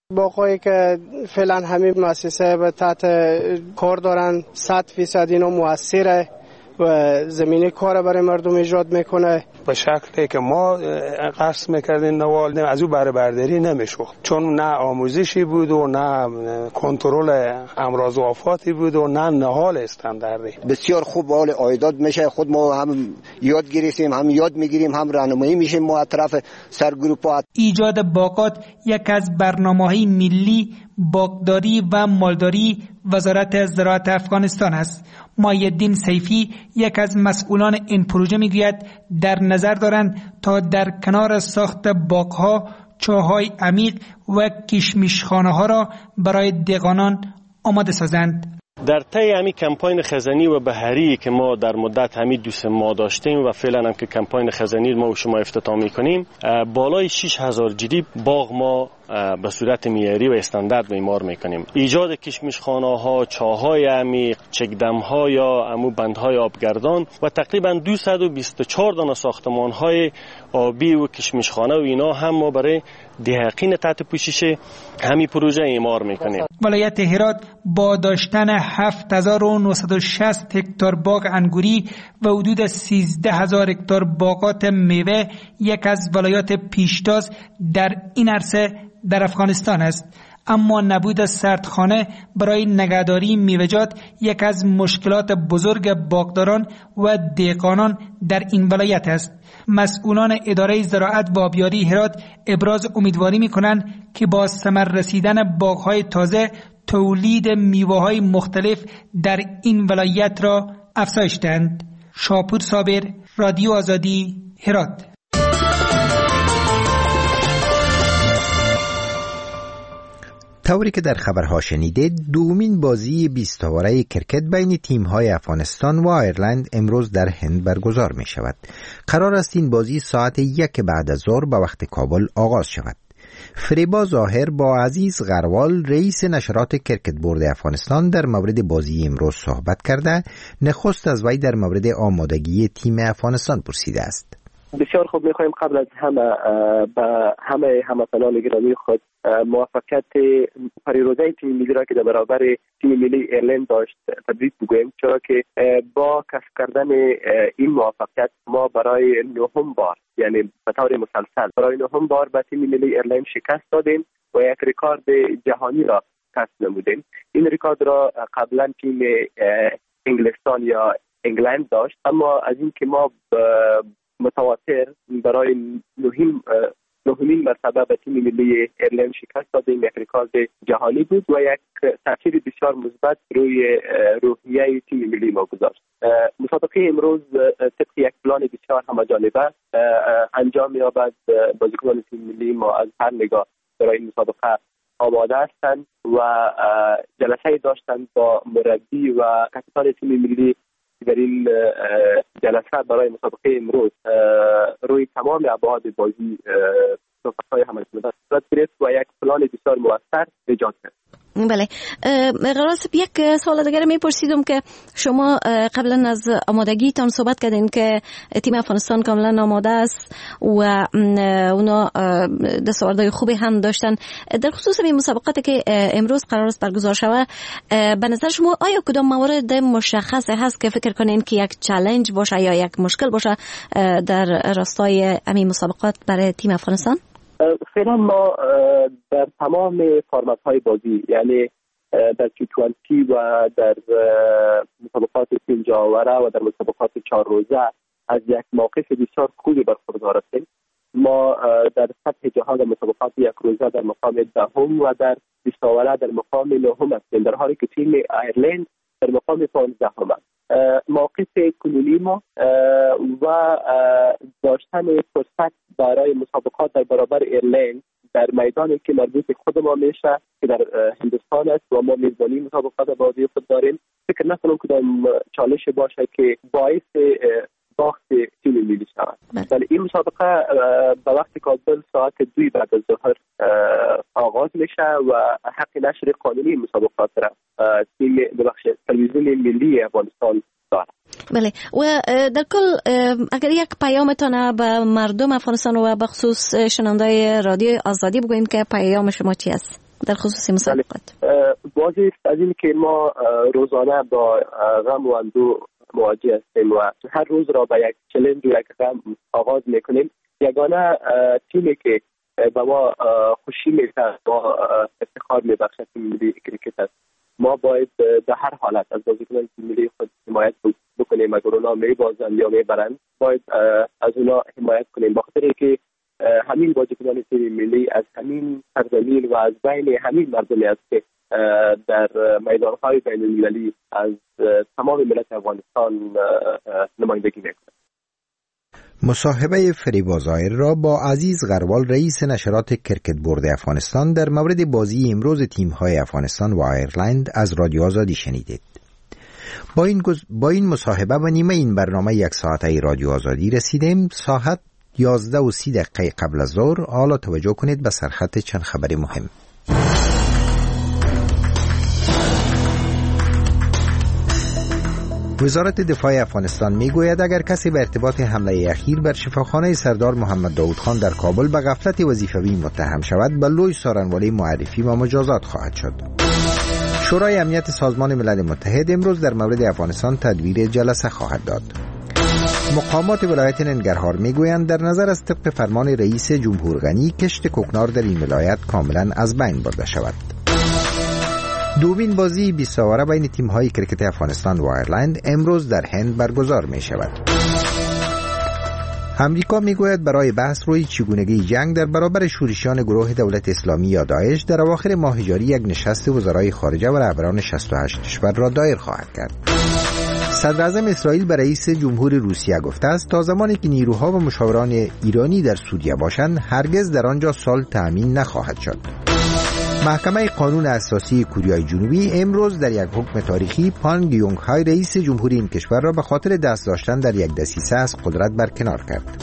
باغ‌هایی که فعلا همه مؤسسه به تحت کار دارن 100% اینا مؤثره و زمینه کار برای مردم ایجاد میکنه. به شکلی که ما قصد میکردیم نوال از او بهره برداری نمیشد، چون نه آموزشی بود و نه کنترل امراض و آفاتی بود و نه نهال استانداردی. بسیار خوب حال عایدات میشه. خود ما هم یاد گرفتیم، هم یاد میگیریم، هم راهنمایی میشیم ما طرف سرگروپات. ایجاد باغات یک از برنامه‌های ملی باغداری و مالداری وزارت زراعت افغانستان است. مایدین سیفی یک از مسئولان این پروژه میگوید در نظر دارند تا در کنار ساخت باغ‌ها چاهای عمیق و کشمشخانه‌ها را برای دهقانان آماده سازند. در طی همین کمپاین خزانی و بهاری که ما در مدت همین 2 ماه داشتیم و فعلا هم که کمپاین خزانی ما و شما افتتاح می‌کنیم، بالای 6000 جریب باغ ما به صورت معیاری و استاندارد معمار میکنیم. ایجاد کشمشخانه‌ها، چاهای عمیق، چکدم‌ها یا عمو بندهای آبگردان و تقریبا 224 دانه ساختمان‌های آبی و کشمشخانه و اینا هم ما برای دهقین تحت پوشش همین پروژه اعمار میکنیم. ولایت هرات با داشتن 7960 هکتار باغ انگوری و حدود 13000 هکتار باغات میوه یک از ولایات پیشتاز در این عرصه در افغانستان است. اما نبود سردخانه برای نگهداری میوه‌جات یک از مشکلات بزرگ باغداران و دهقانان در این ولایت است. مسئولان اداره زراعت و آبیاری هرات ابراز امیدواری می‌کنند که با ثمر رسیدن باغ‌های تازه تولید میوه‌های مختلف در این ولایت را افزایش دهند. شاپور صابر، رادیو آزادی، هرات. طوری که در خبرها شنیدید، دومین بازی 20 اوره کرکت بین تیم‌های افغانستان و آیرلند امروز در هند برگزار می شود. قرار است این بازی ساعت 1 بعد از ظهر به وقت کابل آغاز شود. فریبا ظاهر با عزیز غروال رئیس نشرات کرکت بورد افغانستان در مورد بازی امروز صحبت کرده، نخست از وی در مورد آمادگی تیم افغانستان پرسیده است. بسیار خوب، می‌خوایم قبل از همه به همه هموطنان گرامی خود موفقیت پریروزه تیم ملی را که در برابر تیم ملی ایرلند داشت تبریک بگوییم، چرا که با کسب کردن این موفقیت ما برای 9م بار، یعنی به طور مسلسل برای 9م بار به تیم ملی ایرلند شکست دادیم و یک رکورد جهانی را کسب نمودیم. این رکورد را قبلا تیم انگلستان یا انگلند داشت، اما از این که ما متواتر برای نهمین مرتبه به تیم ملی ایرلند شکست دادیم، یک رکورد جهانی بود و یک تاثیر بسیار مثبت روی روحیه تیم ملی ما گذاشت. مسابقه امروز طبق یک پلان بسیار همه‌جانبه انجام یابد. بازیکنان تیم ملی ما از هر نگاه برای این مسابقه آماده هستند و جلسه داشتند با مربی و کاپیتان تیم ملی. در این جلسه برای مسابقه امروز روی تمام ابعاد بازی صحبت‌های همه‌جانبه صورت گرفت و یک پلان بسیار موثر ایجاد کرد. بله، قراص یک سوال دیگر میپرسیدم که شما قبلا از آمادگیتان صحبت کردین که تیم افغانستان کاملا آماده است و اونا دستاوردهای خوبی هم داشتن. در خصوص این مسابقاتی که امروز قرار است برگزار شود، به نظر شما آیا کدام موارد مشخص هست که فکر کنین که یک چالش باشه یا یک مشکل باشه در راستای همین مسابقات برای تیم افغانستان؟ فعلا ما در تمام فرمت‌های بازی، یعنی در T20 و در مسابقات 5 جاوره و در مسابقات 4 روزه از یک موقف بسیار خوبی برخوردار هستیم. ما در سطح جهان در مسابقات 1 روزه در مقام 10 و در 20 اوره در مقام 9 هستیم، در حالی که تیم ایرلند در مقام 15 است. موقف کنونی ما و داشتن فرصت برای مسابقات در برابر ایرلند در میدانی که مربوط خود ما میشه که در هندوستان است و ما میزبانی مسابقات بازی خود داریم، فکر نکنم کدام چالش باشه که باعث باخت تیم ملی شود. ولی این مسابقه به وقت کابل ساعت 2 بعد از ظهر آغاز میشه و حق نشر قانونی مسابقات را تیم تلویزیون ملی افغانستان داره. بله، و در کل اگر یک پیامتان به مردم افغانستان و به خصوص شنوندای رادیو آزادی بگوییم که پیام شما چی است؟ در خصوص مسابقات؟ بازی از این که ما روزانه با غم و اندوه مواجه هستیم و هر روز را با یک چالش و یک غم آغاز میکنیم. یگانه تیمی که به ما خوشی میده و افتخار میبخشد ملی کریکت است. ما باید در هر حالت از بازیکنان ملی خود حمایت بکنیم. اگر اونا میبازند یا میبرند باید از اونا حمایت کنیم، بخاطر که همین بازیکنان تیم ملی از همین سرزمین و از بین همین مردمی است که در میدان‌های بین‌المللی از تمام ملت افغانستان نمایندگی میکنند. مصاحبه فریبا ظاهر را با عزیز غروال رئیس نشرات کرکت بورد افغانستان در مورد بازی امروز تیم‌های افغانستان و آیرلند از رادیو آزادی شنیدید. با این مصاحبه و نیمه این برنامه یک ساعته رادیو آزادی رسیدیم. ساعت 11:30 قبل از ظهر. حالا توجه کنید به سرخط چند خبر مهم. وزارت دفاع افغانستان میگوید اگر کسی به ارتباط حمله اخیر بر شفاخانه سردار محمد داود خان در کابل به غفلت وظیفوی متهم شود به لوی سارنوالی معرفی و مجازات خواهد شد. شورای امنیت سازمان ملل متحد امروز در مورد افغانستان تدویر جلسه خواهد داد. مقامات ولایت ننگرهار میگویند در نظر از طبق فرمان رئیس جمهور غنی کشت کوکنار در این ولایت کاملا از بین برده شود. دومین بازی 20 ساوره بین تیم‌های کرکت افغانستان و آیرلند امروز در هند برگزار می شود. امریکا میگوید برای بحث روی چگونگی جنگ در برابر شورشیان گروه دولت اسلامی یا داعش در اواخر ماه ژوئیه یک نشست وزرای خارجه و رهبران 68 کشور را دایر خواهد کرد. صدر اعظم اسرائیل به رئیس جمهور روسیه گفته است تا زمانی که نیروها و مشاوران ایرانی در سوریه باشند هرگز در آنجا صلح تأمین نخواهد شد. محکمه قانون اساسی کره جنوبی امروز در یک حکم تاریخی پان گیونگ های رئیس جمهوری این کشور را به خاطر دست داشتن در یک دسیسه از قدرت برکنار کرد.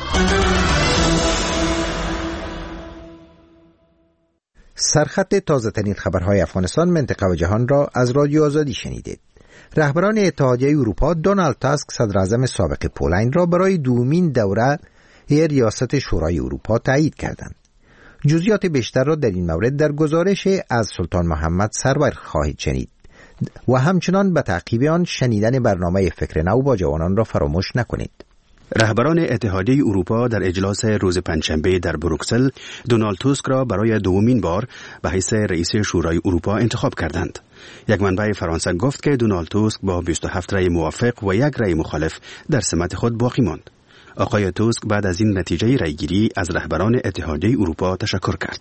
سرخط تازه ترین خبرهای افغانستان، منطقه و جهان را از رادیو آزادی شنیدید. رهبران اتحادیه اروپا دونالد تاسک صدر اعظم سابق پولند را برای دومین دوره ریاست شورای اروپا تایید کردند. جزئیات بیشتر را در این مورد در گزارش از سلطان محمد سرور خواهید شنید و همچنان به تعقیب آن شنیدن برنامه فکر نو با جوانان را فراموش نکنید. رهبران اتحادیه اروپا در اجلاس روز پنجشنبه در بروکسل دونالد توسک را برای دومین بار به حیث رئیس شورای اروپا انتخاب کردند. یک منبع فرانسه گفت که دونالد توسک با 27 رأی موافق و یک رأی مخالف در سمت خود باقی ماند. آقای توسک بعد از این نتیجه رأیگیری از رهبران اتحادیه اروپا تشکر کرد.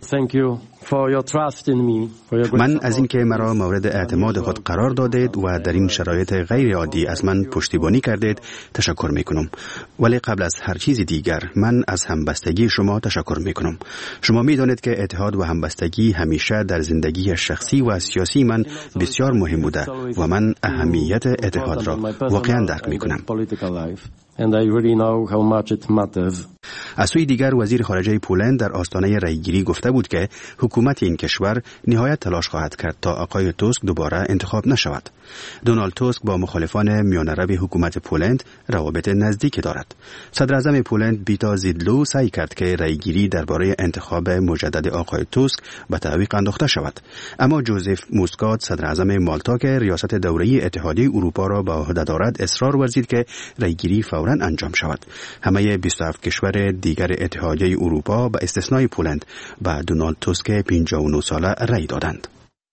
من از اینکه مرا مورد اعتماد خود قرار دادید و در این شرایط غیر عادی از من پشتیبانی کردید تشکر میکنم. ولی قبل از هر چیز دیگر من از همبستگی شما تشکر میکنم. شما میدانید که اتحاد و همبستگی همیشه در زندگی شخصی و سیاسی من بسیار مهم بوده و من اهمیت اتحاد را واقعا درک میکنم. And I really know how much it matters. از سوی دیگر وزیر خارجه پولند در آستانه رأیگیری گفته بود که حکومت این کشور نهایت تلاش خواهد کرد تا آقای توسک دوباره انتخاب نشود. دونالد توسک با مخالفان میانه‌رو حکومت پولند روابط نزدیکی دارد. صدر اعظم پولند بیتا زیدلو سعی کرد که رأیگیری درباره انتخاب مجدد آقای توسک به تعویق انداخته شود، اما جوزف موسکات صدر اعظم مالتا که ریاست دوره‌ای اتحادیه اروپا را به عهده دارد اصرار ورزید که رأیگیری فوراً انجام شود. همه 27 کشور دیگر اتحادیه اروپا به استثنای پولند به دونالد توسک 59 ساله رأی دادند.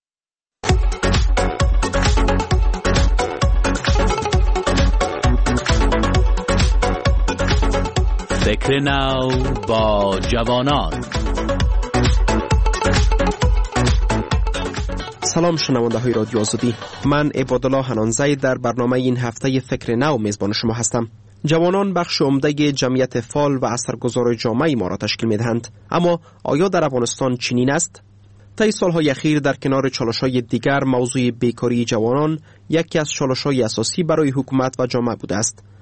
فکر نو با جوانان. سلام شنونده های رادیو آزادی، من عبادالله حنانزی در برنامه این هفته فکر نو میزبان شما هستم. جوانان بخش عمده جمعیت فعال و اثرگذار جامعه ما را تشکیل می‌دهند، اما آیا در افغانستان چنین است؟ طی سالهای اخیر در کنار چالش‌های دیگر موضوع بیکاری جوانان یکی از چالش‌های اساسی برای حکومت و جامعه بوده است.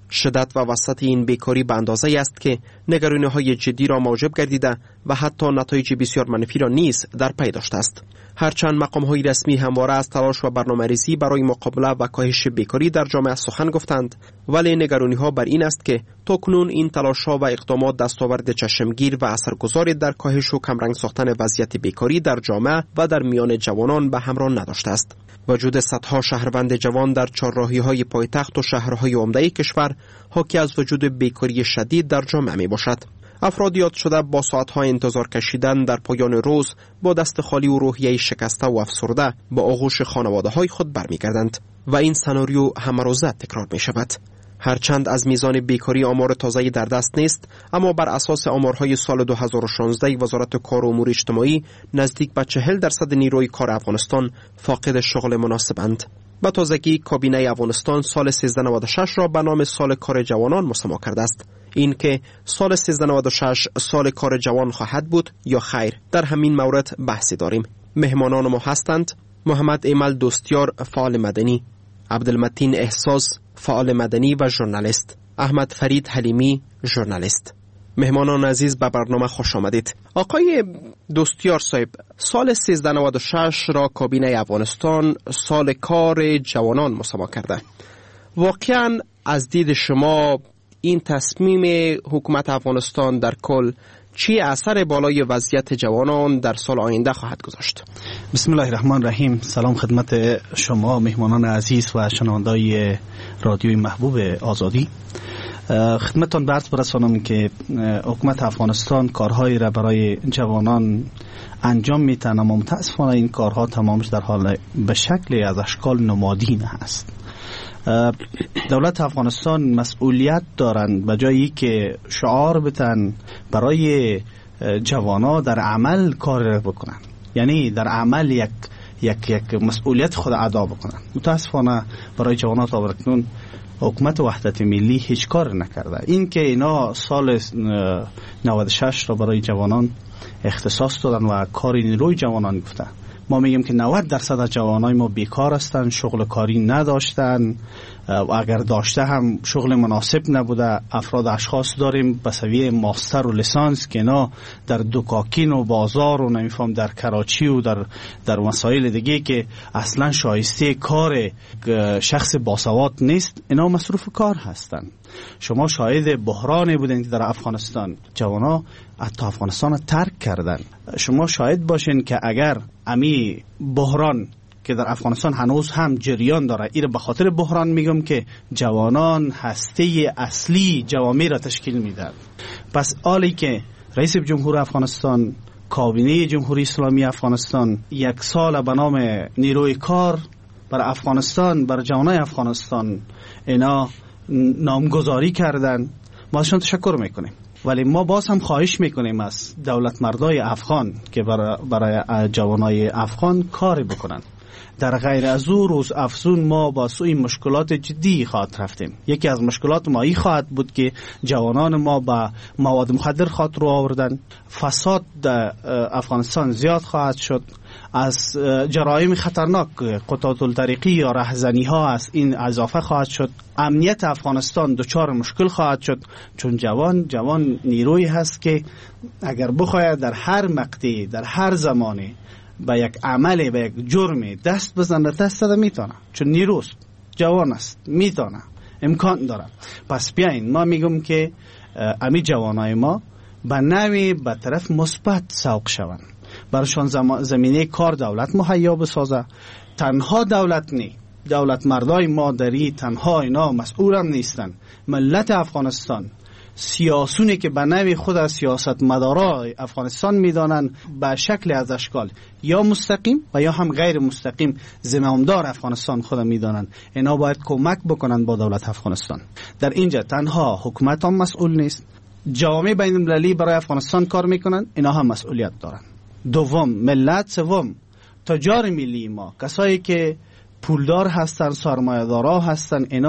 شدت و وسعت این بیکاری به اندازه است که نگرانی‌های جدی را موجب گردیده و حتی نتایج بسیار منفی را نیز در پی داشته است. هرچند مقام‌های رسمی همواره از تلاش و برنامه‌ریزی برای مقابله و کاهش بیکاری در جامعه سخن گفتند، ولی نگرانی‌ها بر این است که تاکنون این تلاش‌ها و اقدامات دستاورد چشمگیر و اثرگذاری در کاهش و کمرنگ ساختن وضعیت بیکاری در جامعه و در میان جوانان به همراه نداشته است. وجود صدها شهروند جوان در چهارراهی‌های پایتخت و شهرهای عمده کشور حاکی از وجود بیکاری شدید در جامعه میباشد. افراد یاد شده با ساعت‌های انتظار کشیدن در پایان روز با دست خالی و روحیه شکسته و افسرده با آغوش خانواده‌های خود برمیگردند و این سناریو همه روزه تکرار می‌شود. هرچند از میزان بیکاری آمار تازه‌ای در دست نیست، اما بر اساس آمارهای سال 2016 وزارت کار و امور اجتماعی نزدیک به 40% نیروی کار افغانستان فاقد شغل مناسبند. به تازگی کابینه افغانستان سال 1396 را به نام سال کار جوانان مسما کرده است. این که سال 1396 سال کار جوان خواهد بود یا خیر، در همین مورد بحثی داریم. مهمانان ما هستند محمد ایمل دوستیار، فعال مدنی، عبدالمتین احساس، فعال مدنی و ژورنالیست، احمد فرید حلیمی، ژورنالیست. مهمانان عزیز به برنامه خوش آمدید. آقای دوستیار صاحب، سال 1396 را کابینه افغانستان سال کار جوانان مسما کرده. واقعا از دید شما این تصمیم حکومت افغانستان در کل چی اثر بالای وضعیت جوانان در سال آینده خواهد گذاشت؟ بسم الله الرحمن الرحیم. سلام خدمت شما مهمانان عزیز و شنوندای رادیوی محبوب آزادی. خدمتتان عرض برسانم که حکومت افغانستان کارهایی را برای جوانان انجام میتن، اما متاسفانه این کارها تمامش در حال به شکل از اشکال نمادین است. دولت افغانستان مسئولیت دارند به جایی که شعار بتن برای جوانا در عمل کار بکنن، یعنی در عمل یک مسئولیت خود ادا بکنن. متاسفانه برای جوانا تا برکنون حکومت وحدت ملی هیچ کار نکرده. این که اینا سال 96 را برای جوانان اختصاص دادن و کار نیروی جوانان گفتن، ما میگیم که 90% از جوانای ما بیکار هستن، شغل کاری نداشتن و اگر داشته هم شغل مناسب نبوده. افراد اشخاص داریم به سویه ماستر و لیسانس که اینا در دوکاکین و بازار و نمیفهم در کراچی و در مسائل دیگه که اصلا شایسته کار شخص باسواد نیست، اینا مصروف کار هستن. شما شاهد بحرانی بودین که در افغانستان جوانا حتی افغانستان ترک کردن. شما شاهد باشین که اگر امی بحران که در افغانستان هنوز هم جریان داره، این به خاطر بحران میگم که جوانان هسته اصلی جوامع را تشکیل میدن. پس حالی که رئیس جمهور افغانستان، کابینه جمهوری اسلامی افغانستان یک سال به نام نیروی کار بر افغانستان، بر جوانای افغانستان اینا نامگذاری کردن، ما ازشان تشکر میکنیم. ولی ما باز هم خواهش میکنیم از دولت مردای افغان که برای جوانای افغان کاری بکنن. در غیر از او روز افزون ما با سوی مشکلات جدی خواهد رفتیم. یکی از مشکلات ما ای خواهد بود که جوانان ما با مواد مخدر خواهد رو آوردن، فساد در افغانستان زیاد خواهد شد، از جرایم خطرناک قطاط الطریقی یا رهزنی ها از این اضافه خواهد شد، امنیت افغانستان دچار مشکل خواهد شد، چون جوان نیروی هست که اگر بخواید در هر مقطعی در هر زمانی به یک عمل به یک جرم دست بزنه، دست داده میتونه، چون نیروست، جوان است، میتونه، امکان داره. پس بیاین ما میگم که امی جوانای ما به نوی به طرف مثبت سوق شوند، برشان زمینه کار دولت مهیا بسازه. تنها دولت نی، دولت مردای مادری تنها اینا مسئول هم نیستن. ملت افغانستان، سیاسونی که به نوی خود از سیاست مدارای افغانستان میدانن به شکل از اشکال یا مستقیم و یا هم غیر مستقیم زمامدار افغانستان خود میدانن، اینا باید کمک بکنن با دولت افغانستان. در اینجا تنها حکومت هم مسئول نیست، جامعه بین المللی برای افغانستان کار میکنن، اینا هم مسئولیت دارن. دوم ملت، سوم تجار ملی ما، کسایی که پولدار هستن، سرمایه‌دارا هستن، اینا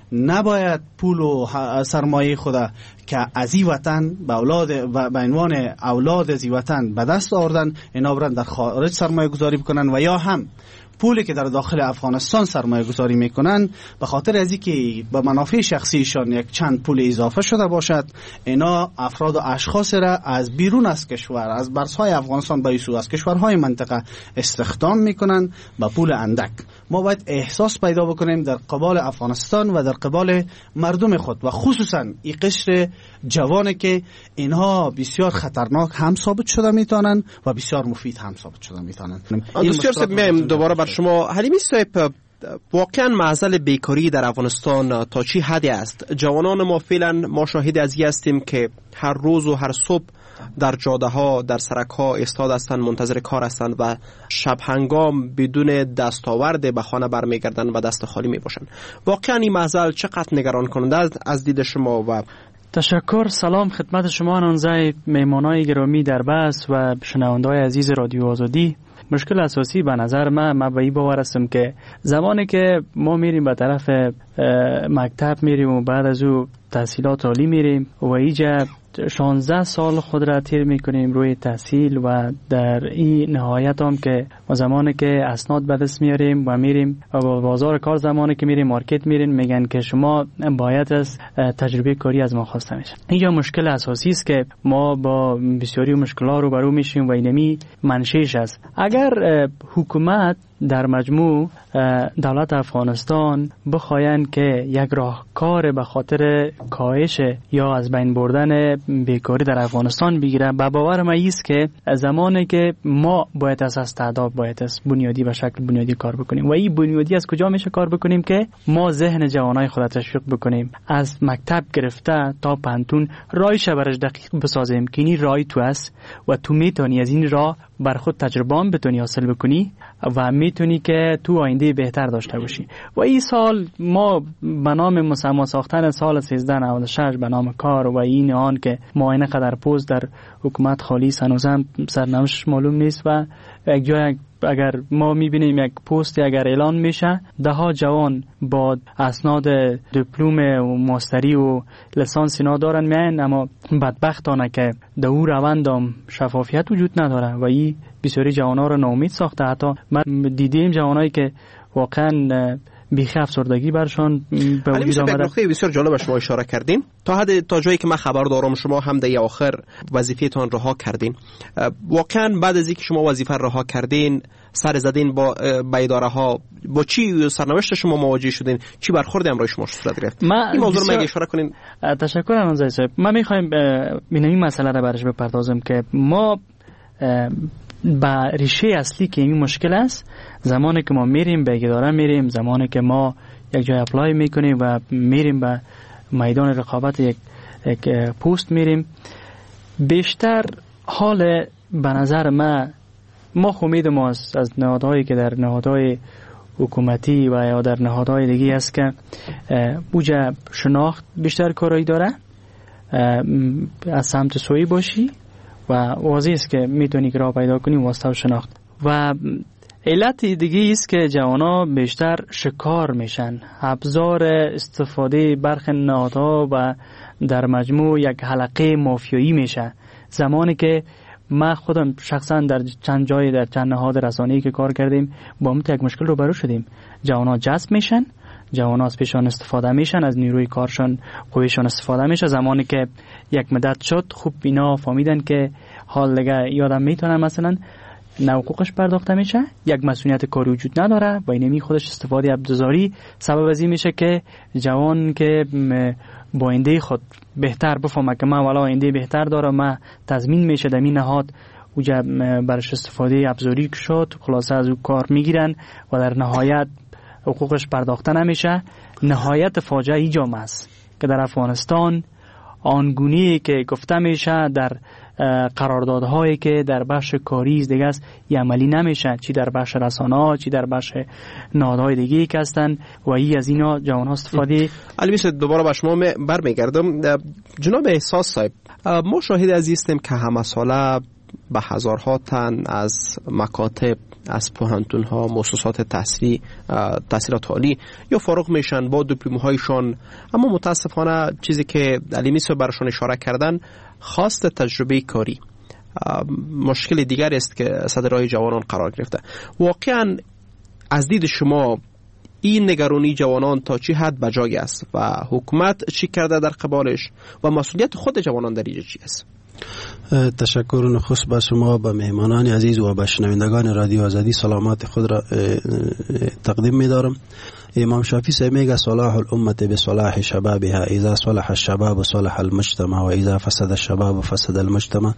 نباید پول و سرمایه خود که از این وطن به عنوان اولاد از این وطن به دست آوردن اینا برن در خارج سرمایه گذاری بکنن و یا هم پولی که در داخل افغانستان سرمایه گذاری میکنن به خاطر از اینکه به منافع شخصیشان یک چند پول اضافه شده باشد، اینا افراد و اشخاص را از بیرون از کشور، از مرزهای افغانستان به سو از کشورهای منطقه استخدام میکنن به پول اندک. ما باید احساس پیدا بکنیم در قبال افغانستان و در قبال مردم خود و خصوصا این قشر جوانی که اینها بسیار خطرناک هم ثابت شده میتونن و بسیار مفید هم ثابت شده میتونن. دوستیار صاحب میایم دوباره بر شما. حلیمی صاحب، واقعا معضل بیکاری در افغانستان تا چی حدی است؟ جوانان ما فعلا ما شاهد از این هستیم که هر روز و هر صبح در جاده ها، در سرک ها ایستاده هستند، منتظر کار هستند و شب هنگام بدون دستاورد به خانه برمیگردند و دست خالی می باشند. واقعا این معضل چقدر نگران کننده از دید شما؟ و تشکر. سلام خدمت شما نانزای میمانای گرامی در بحث و شنونده‌های عزیز رادیو آزادی. مشکل اساسی به نظر من به این باور هستم که زمانی که ما میریم به طرف مکتب میریم و بعد از او تحصیلات عالی میریم و اینجا 16 سال خود را تیر میکنیم روی تحصیل و در این نهایت هم که زمانی که اسناد به دست میاریم و میریم و با بازار کار، زمانی که میریم مارکت میریم میگن که شما باید از تجربه کاری از ما خواسته میشه. اینجا مشکل اساسی است که ما با بسیاری مشکلات روبرو میشیم و اینمی منشأش است. اگر حکومت در مجموع دولت افغانستان بخواین که یک راهکار به خاطر کاهش یا از بین بردن بیکاری در افغانستان بگیره، به باور من است که زمانی که ما باید از استعداد باید از بنیادی به شکل بنیادی کار بکنیم و این بنیادی از کجا میشه کار بکنیم که ما ذهن جوانای خود تشویق بکنیم، از مکتب گرفته تا پانتون رایش برش دقیق بسازیم که این رای تو است و تو میتونی از این راه بر خود تجربه بتونی حاصل بکنی و میتونی که تو آینده بهتر داشته باشی. و این سال ما به نام مسما ساختن سال 1396 به نام کار و این آن که معاینه قدر پوز در حکومت خالی هنوزم سرنوشتش معلوم نیست و یک جای اگر ما میبینیم یک پست اگر اعلان میشه 10 جوان با اسناد دیپلم و ماستری و لیسانس اینا دارن میان، اما بدبختانه که در اون روندم شفافیت وجود نداره و این بسیاری جوانا رو ناامید ساخته. حتی من دیدیم جوانایی که واقعا بیخ افسردگی برشان به وجود آمده. نکته بسیار جالب شما اشاره کردین. تا جایی که من خبر دارم شما هم در آخر وظیفه‌تان رها کردین. واقعا بعد از اینکه شما وظیفه رها کردین سر زدین با اداره ها، با چی سرنوشت شما مواجه شدین؟ چی برخورد امروز شما صورت گرفت؟ این موضوع رو اشاره کنین. تشکر انزای صاحب. من میخوایم این مسئله رو برش بپردازم که ما با ریشه اصلی که این مشکل است زمانی که ما میریم به اداره میریم، زمانی که ما یک جای اپلای میکنیم و میریم به میدان رقابت یک پست میریم، بیشتر حال به نظر ما امید ما از نهادهایی که در نهادهای حکومتی و یا در نهادهای دیگه است که بوجه شناخت بیشتر کارایی داره، از سمت سویی باشی و واضح است که میتونی که راه پیدا کنی واسطه شناخت. و علت دیگه است که جوانا بیشتر شکار میشن، ابزار استفاده برخی نهادها و در مجموع یک حلقه مافیایی میشه. زمانی که ما خودم شخصا در چند جای در چند نهاد رسانه‌ای که کار کردیم با هم یک مشکل روبرو شدیم. جوانا جذب میشن، جوانا از پیشان استفاده میشن، از نیروی کارشان قویشان استفاده میشه. زمانی که یک مدت شد خوب اینا فهمیدن که حال دیگه یادم میتونن مثلا نه حقوقش پرداخته میشه، یک مسئولیت کاری وجود نداره و اینمی خودش استفاده ابزاری سبب از این میشه که جوان که با آینده خود بهتر بفهمه که من والا آینده بهتر داره، من تضمین میشه در این نهاد اوجا برش استفاده ابزاری که شد، خلاصه از او کار میگیرن و در نهایت حقوقش پرداخته نمیشه. نهایت فاجعه ایجام است که در افغانستان آنگونی که گفته میشه در قراردادهایی که در بخش کاری دیگه است ی عملی نمیشه، چی در بخش رسانه‌ها چی در بخش نهادهای دیگه که هستن و ای از اینا جوان‌ها استفاده. علی دوباره به شما برمیگردم. جناب احساس صاحب، ما شاهد از هستیم که همه ساله به هزارها تن از مکاتب، از پوهنتون‌ها، مؤسسات تحصیلات عالی یا فارغ میشن با دیپلم‌هایشان، اما متاسفانه چیزی که علیمی صاحب برشان اشاره کردن، خواست تجربه کاری مشکل دیگر است که صدر راه جوانان قرار گرفته. واقعا از دید شما این نگرانی جوانان تا چه حد بجای است و حکومت چی کرده در قبالش و مسئولیت خود جوانان در اینجا چی است؟ تشکر نخست به شما، به مهمانان عزیز و به شنوندگان رادیو آزادی سلامات خود را تقدیم می دارم. امام شافعی صاحب میگه صلاح الامه بصلاح شبابها، اذا صلح الشباب صلح المجتمع و اذا فسد الشباب فسد المجتمع.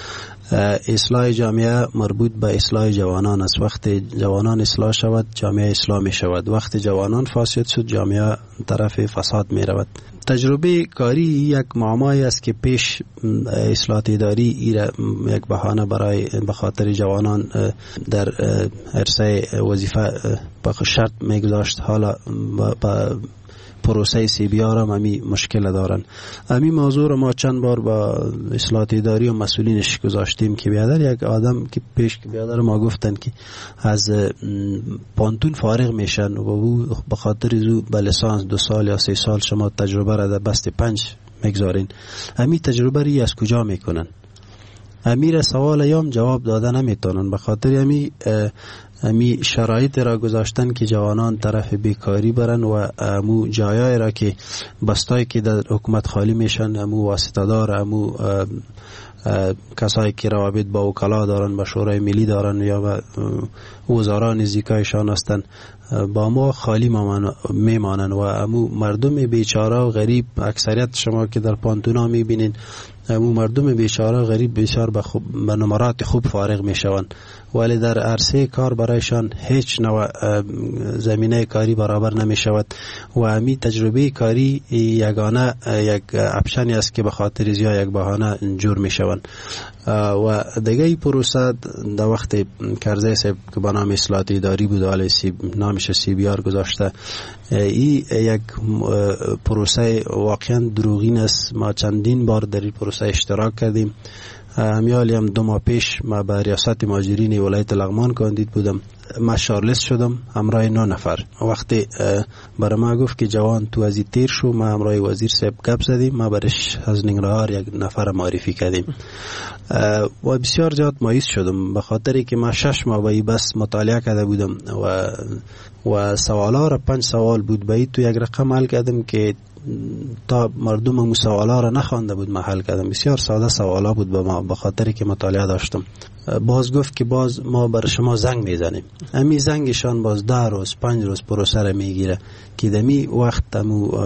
اصلاح جامعه مربوط به اصلاح جوانان است. وقت جوانان اصلاح شود جامعه اصلاح می شود، وقت جوانان فاسد شد جامعه طرف فساد می رود. تجربه کاری یک معمایی است که پیش اصلاحات اداری یک بهانه برای بخاطر جوانان در عرصه وظیفه به شرط میگذاشت. حالا با پروسه CBR هم همی مشکل دارن. همی موضوع رو ما چند بار با اصلاحات اداری و مسئولینش گذاشتیم که بیادر یک آدم که پیش که بیادر ما گفتن که از پانتون فارغ میشن و او بخاطر زو به لیسانس 2 سال یا 3 سال شما تجربه را در بست 5 میگذارین. همی تجربه ری از کجا میکنن؟ امیر سوال ایام جواب داده نمیتونن، بخاطر همی شرایط را گذاشتن که جوانان طرف بیکاری برن و امو جایای را که بستایی که در حکومت خالی میشن، امو واسطه دار، امو کسایی که روابط با وکلا دارن، با شورای ملی دارن یا با وزران نزدیکایشان هستن، با ما خالی میمانن و امو مردم بیچاره و غریب، اکثریت شما که در پانتونا میبینین امو مردم بیچاره و غریب بسیار به نمرات خوب فارغ میشون، ولی در عرصه کار برایشان هیچ نوع زمینه کاری برابر نمی شود و همی تجربه کاری یگانه یک اپشنی است که به خاطر زیا یک بهانه جور می شوند. و دیگه ای پروسه در وقت کرزی صاحب که به نام اصلاحات اداری بود، حالا نامش CBR گذاشته، این یک پروسه واقعا دروغین است. ما چندین بار در این پروسه اشتراک کردیم. همیالی هم 2 ماه پیش ما به ریاست مهاجرین ولایت لغمان کاندید بودم، ما شارلست شدم همراه 9 نفر. وقتی برای ما گفت که جوان تو از این تیر شو، ما همراه وزیر صاحب گپ زدیم، ما برش از ننگرهار 1 نفر معرفی کردیم و بسیار زیاد مایوس شدم، به خاطری که ما 6 ماه به بس مطالعه کرده بودم و سوالا را 5 سوال بود، به تو یک رقم حل کردم که تا مردم هم سوالا را نخوانده بود. محل کردم بسیار ساده سوالا بود به خاطری که مطالعه داشتم. باز گفت که باز ما بر شما زنگ میزنیم. امی زنگشان باز 10 روز 5 روز پروسه را میگیره که دمی وقت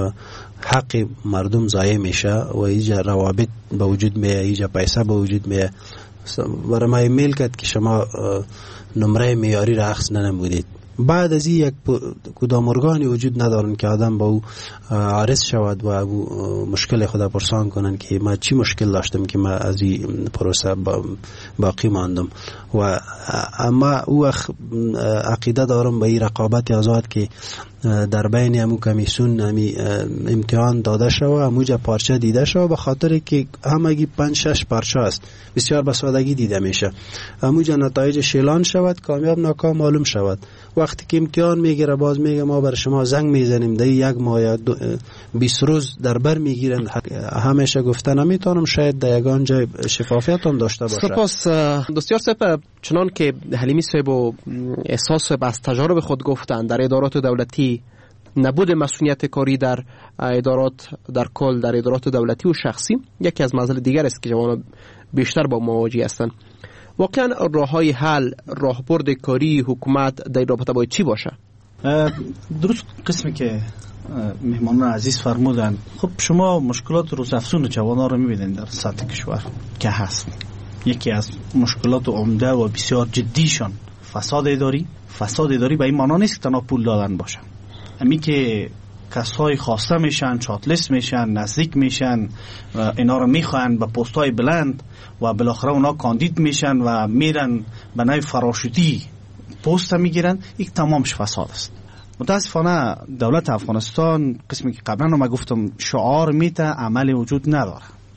حق مردم ضایع میشه و اینجا روابط به وجود میاد، اینجا پیسه به وجود میاد. برای ما ایمیل کرد که شما نمره معیاری را اخذ ننمودید. بعد از این یک کدام ارگانی وجود ندارن که آدم با او عارض شود و مشکل خدا پرسان کنن که ما چی مشکل داشتم که ما از این پروسه باقی ماندم. و اما او عقیده دارم به این رقابت آزاد که در بین همو کمیسیون همی امتحان داده شود، هموجا پارچه دیده شود، به خاطر که همگی 5-6 پارچه است، بسیار به سادگی دیده میشه. هموجا نتایج شیلان شود، کامیاب ناکام معلوم شود. وقتی که امتحان میگیره باز میگه ما بر شما زنگ میزنیم، در 1 ماه یا 20 روز در بر میگیرن. همیشه گفته نمیتونم، شاید در یگان جای شفافیت هم داشته باشه. سپاس دوستیار صاحب، چنان که حلیمی صاحب و احساس صاحب از تجارب خود گفتن، در ادارات دولتی نبود مسئولیت کاری در ادارات در کل، در ادارات دولتی و شخصی یکی از مسائل دیگر است که جوانان بیشتر با مواجه هستند. واقعا راههای حل، راهبرد کاری حکومت در رابطه با چی باشه؟ درست قسمی که مهمانان عزیز فرمودن. خب شما مشکلات روزافزون جوانان رو میبینید در سطح کشور که هست. یکی از مشکلات عمده و بسیار جدیشان فساد اداری به این معنا نیست که تنها پول دادن باشه. همین که کسای خواسته میشن، شاتلیست میشن، نزدیک میشن و اینا رو میخوان به پست‌های بلند و بالاخره اونا کاندید میشن و میرن به نوع فراشوتی پست میگیرن، یک تمامش فساد است. متاسفانه دولت افغانستان قسمی که قبلا ما گفتم شعار میته، عمل وجود نداره.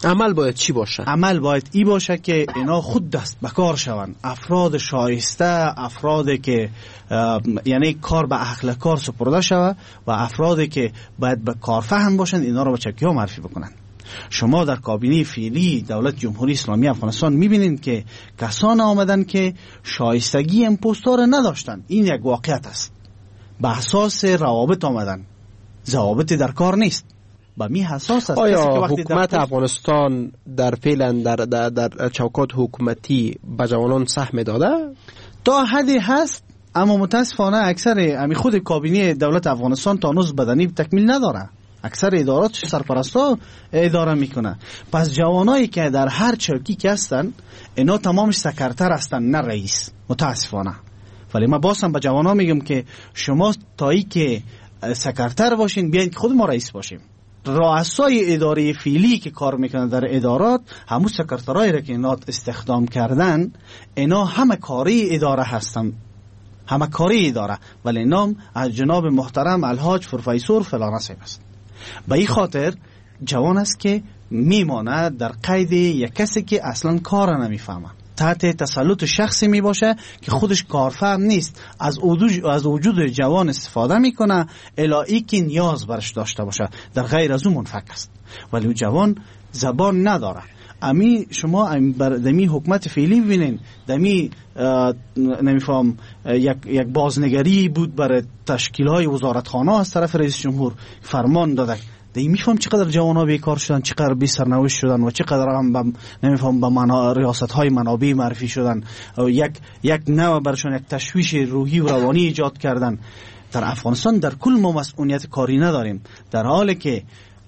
عمل باید چی باشه؟ عمل باید ای باشه که اینا خود دست به کار شوند، افراد شایسته، افرادی که یعنی کار به اهل کار سپرده شود و افرادی که باید به کار فهم باشند اینا رو به چکی ها معرفی بکنند. شما در کابینه فعلی دولت جمهوری اسلامی افغانستان میبینید که کسان آمدن که شایستگی این پست ها را نداشتن. این یک واقعیت است. به اساس روابط آمدن، ضوابط در کار نیست. به می حساس است. آیا حکومت افغانستان در فعلا در چوکات حکومتی به جوانان سهم داده؟ تا حدی هست، اما متاسفانه اکثر خود کابینه دولت افغانستان تا هنوز بدنی تکمیل نداره. اکثر ادارات سرپرستا اداره میکنه. پس جوانایی که در هر چوکی که هستن اینا تمامش سکرتر هستن، نه رئیس، متاسفانه. ولی ما بازم به جوانا میگم که شما تایی که سکرتر باشین بیاین که خود ما رئیس باشیم. رؤسای اداره فعلی که کار میکنن در ادارات، همون سکرترایی را که اینا استخدام کردن، اینا همه کاری اداره هستن، همه کاری اداره، ولی اینا از جناب محترم الحاج پروفسور فلان صاحب است. به این خاطر جوان است که میمانه در قید یک کسی که اصلا کار نمیفهمه، تحت تسلط شخصی می باشه که خودش کارفهم نیست، از وجود جوان استفاده میکنه الهی که نیاز برش داشته باشه، در غیر از اون منفک است. ولی اون جوان زبان نداره. امی شما دمی حکومت فعلی ببینین، دمی نمیفهم یک بازنگری بود برای تشکیل های وزارتخانه از طرف رئیس جمهور، فرمان داده. دی میفهم چقدر جوانا بیکار شدن، چقدر بی سرنوشت شدن و چقدر هم نمیفهم به ریاست های منابع معرفی شدن و یک نوع برشان یک تشویش روحی و روانی ایجاد کردن. در افغانستان در کل ما مسئولیت کاری نداریم، در حالی که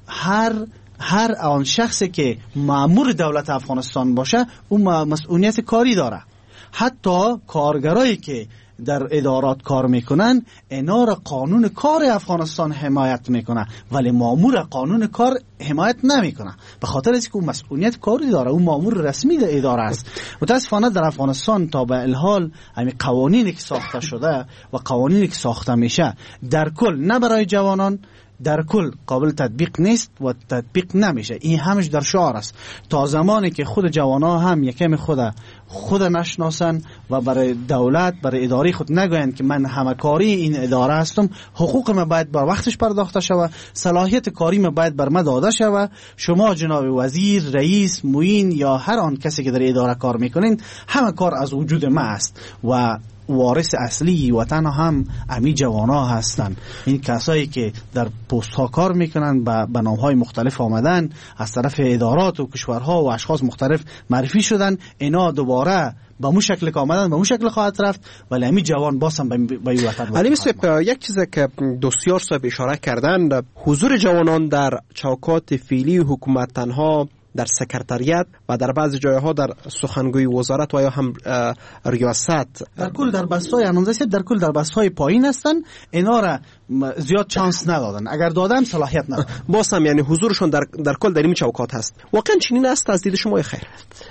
هر آن شخصی که مأمور دولت افغانستان باشه اون مسئولیت کاری داره. حتی کارگرایی که در ادارات کار میکنن اینا را قانون کار افغانستان حمایت میکنه، ولی مأمور قانون کار حمایت نمیکنه، به خاطر اینکه اون مسئولیت کاری داره، اون مأمور رسمی در اداره است. متاسفانه در افغانستان تا به الحال همین قوانینی که ساخته شده و قوانینی که ساخته میشه در کل نه برای جوانان، در کل قابل تطبیق نیست و تطبیق نمیشه. این همش در شعار است. تا زمانی که خود جوانا هم یکم خود نشناسن و برای دولت، برای اداره خود نگویند که من همکاری این اداره هستم، حقوق من باید بر وقتش پرداخته شود، صلاحیت کاری من باید بر من داده شود، شما جناب وزیر، رئیس، معین یا هر آن کسی که در اداره کار میکنین، همه کار از وجود ما است و وارث اصلی وطن هم امی جوانا هستن. این کسایی که در پست ها کار میکنن به نام های مختلف آمدن، از طرف ادارات و کشورها و اشخاص مختلف معرفی شدن، اینا دوباره به مو شکل که آمدن به مو شکل خواهد رفت، ولی امی جوان باسم به وطن. علی صاحب، یک چیز که دوستیار صاحب اشاره کردن، حضور جوانان در چوکات فعلی حکومت تنها در سکرتریت و در بعضی جایها در سخنگوی وزارت و یا هم ریاست، در کل در بستای انانزیت، در کل در بستای پایین هستن، اینا را زیاد چانس ندادن، اگر دادن صلاحیت ندادن. بازم یعنی حضورشون در کل در این چوکات هست. واقعا چنین است از دید شما؟ خیر،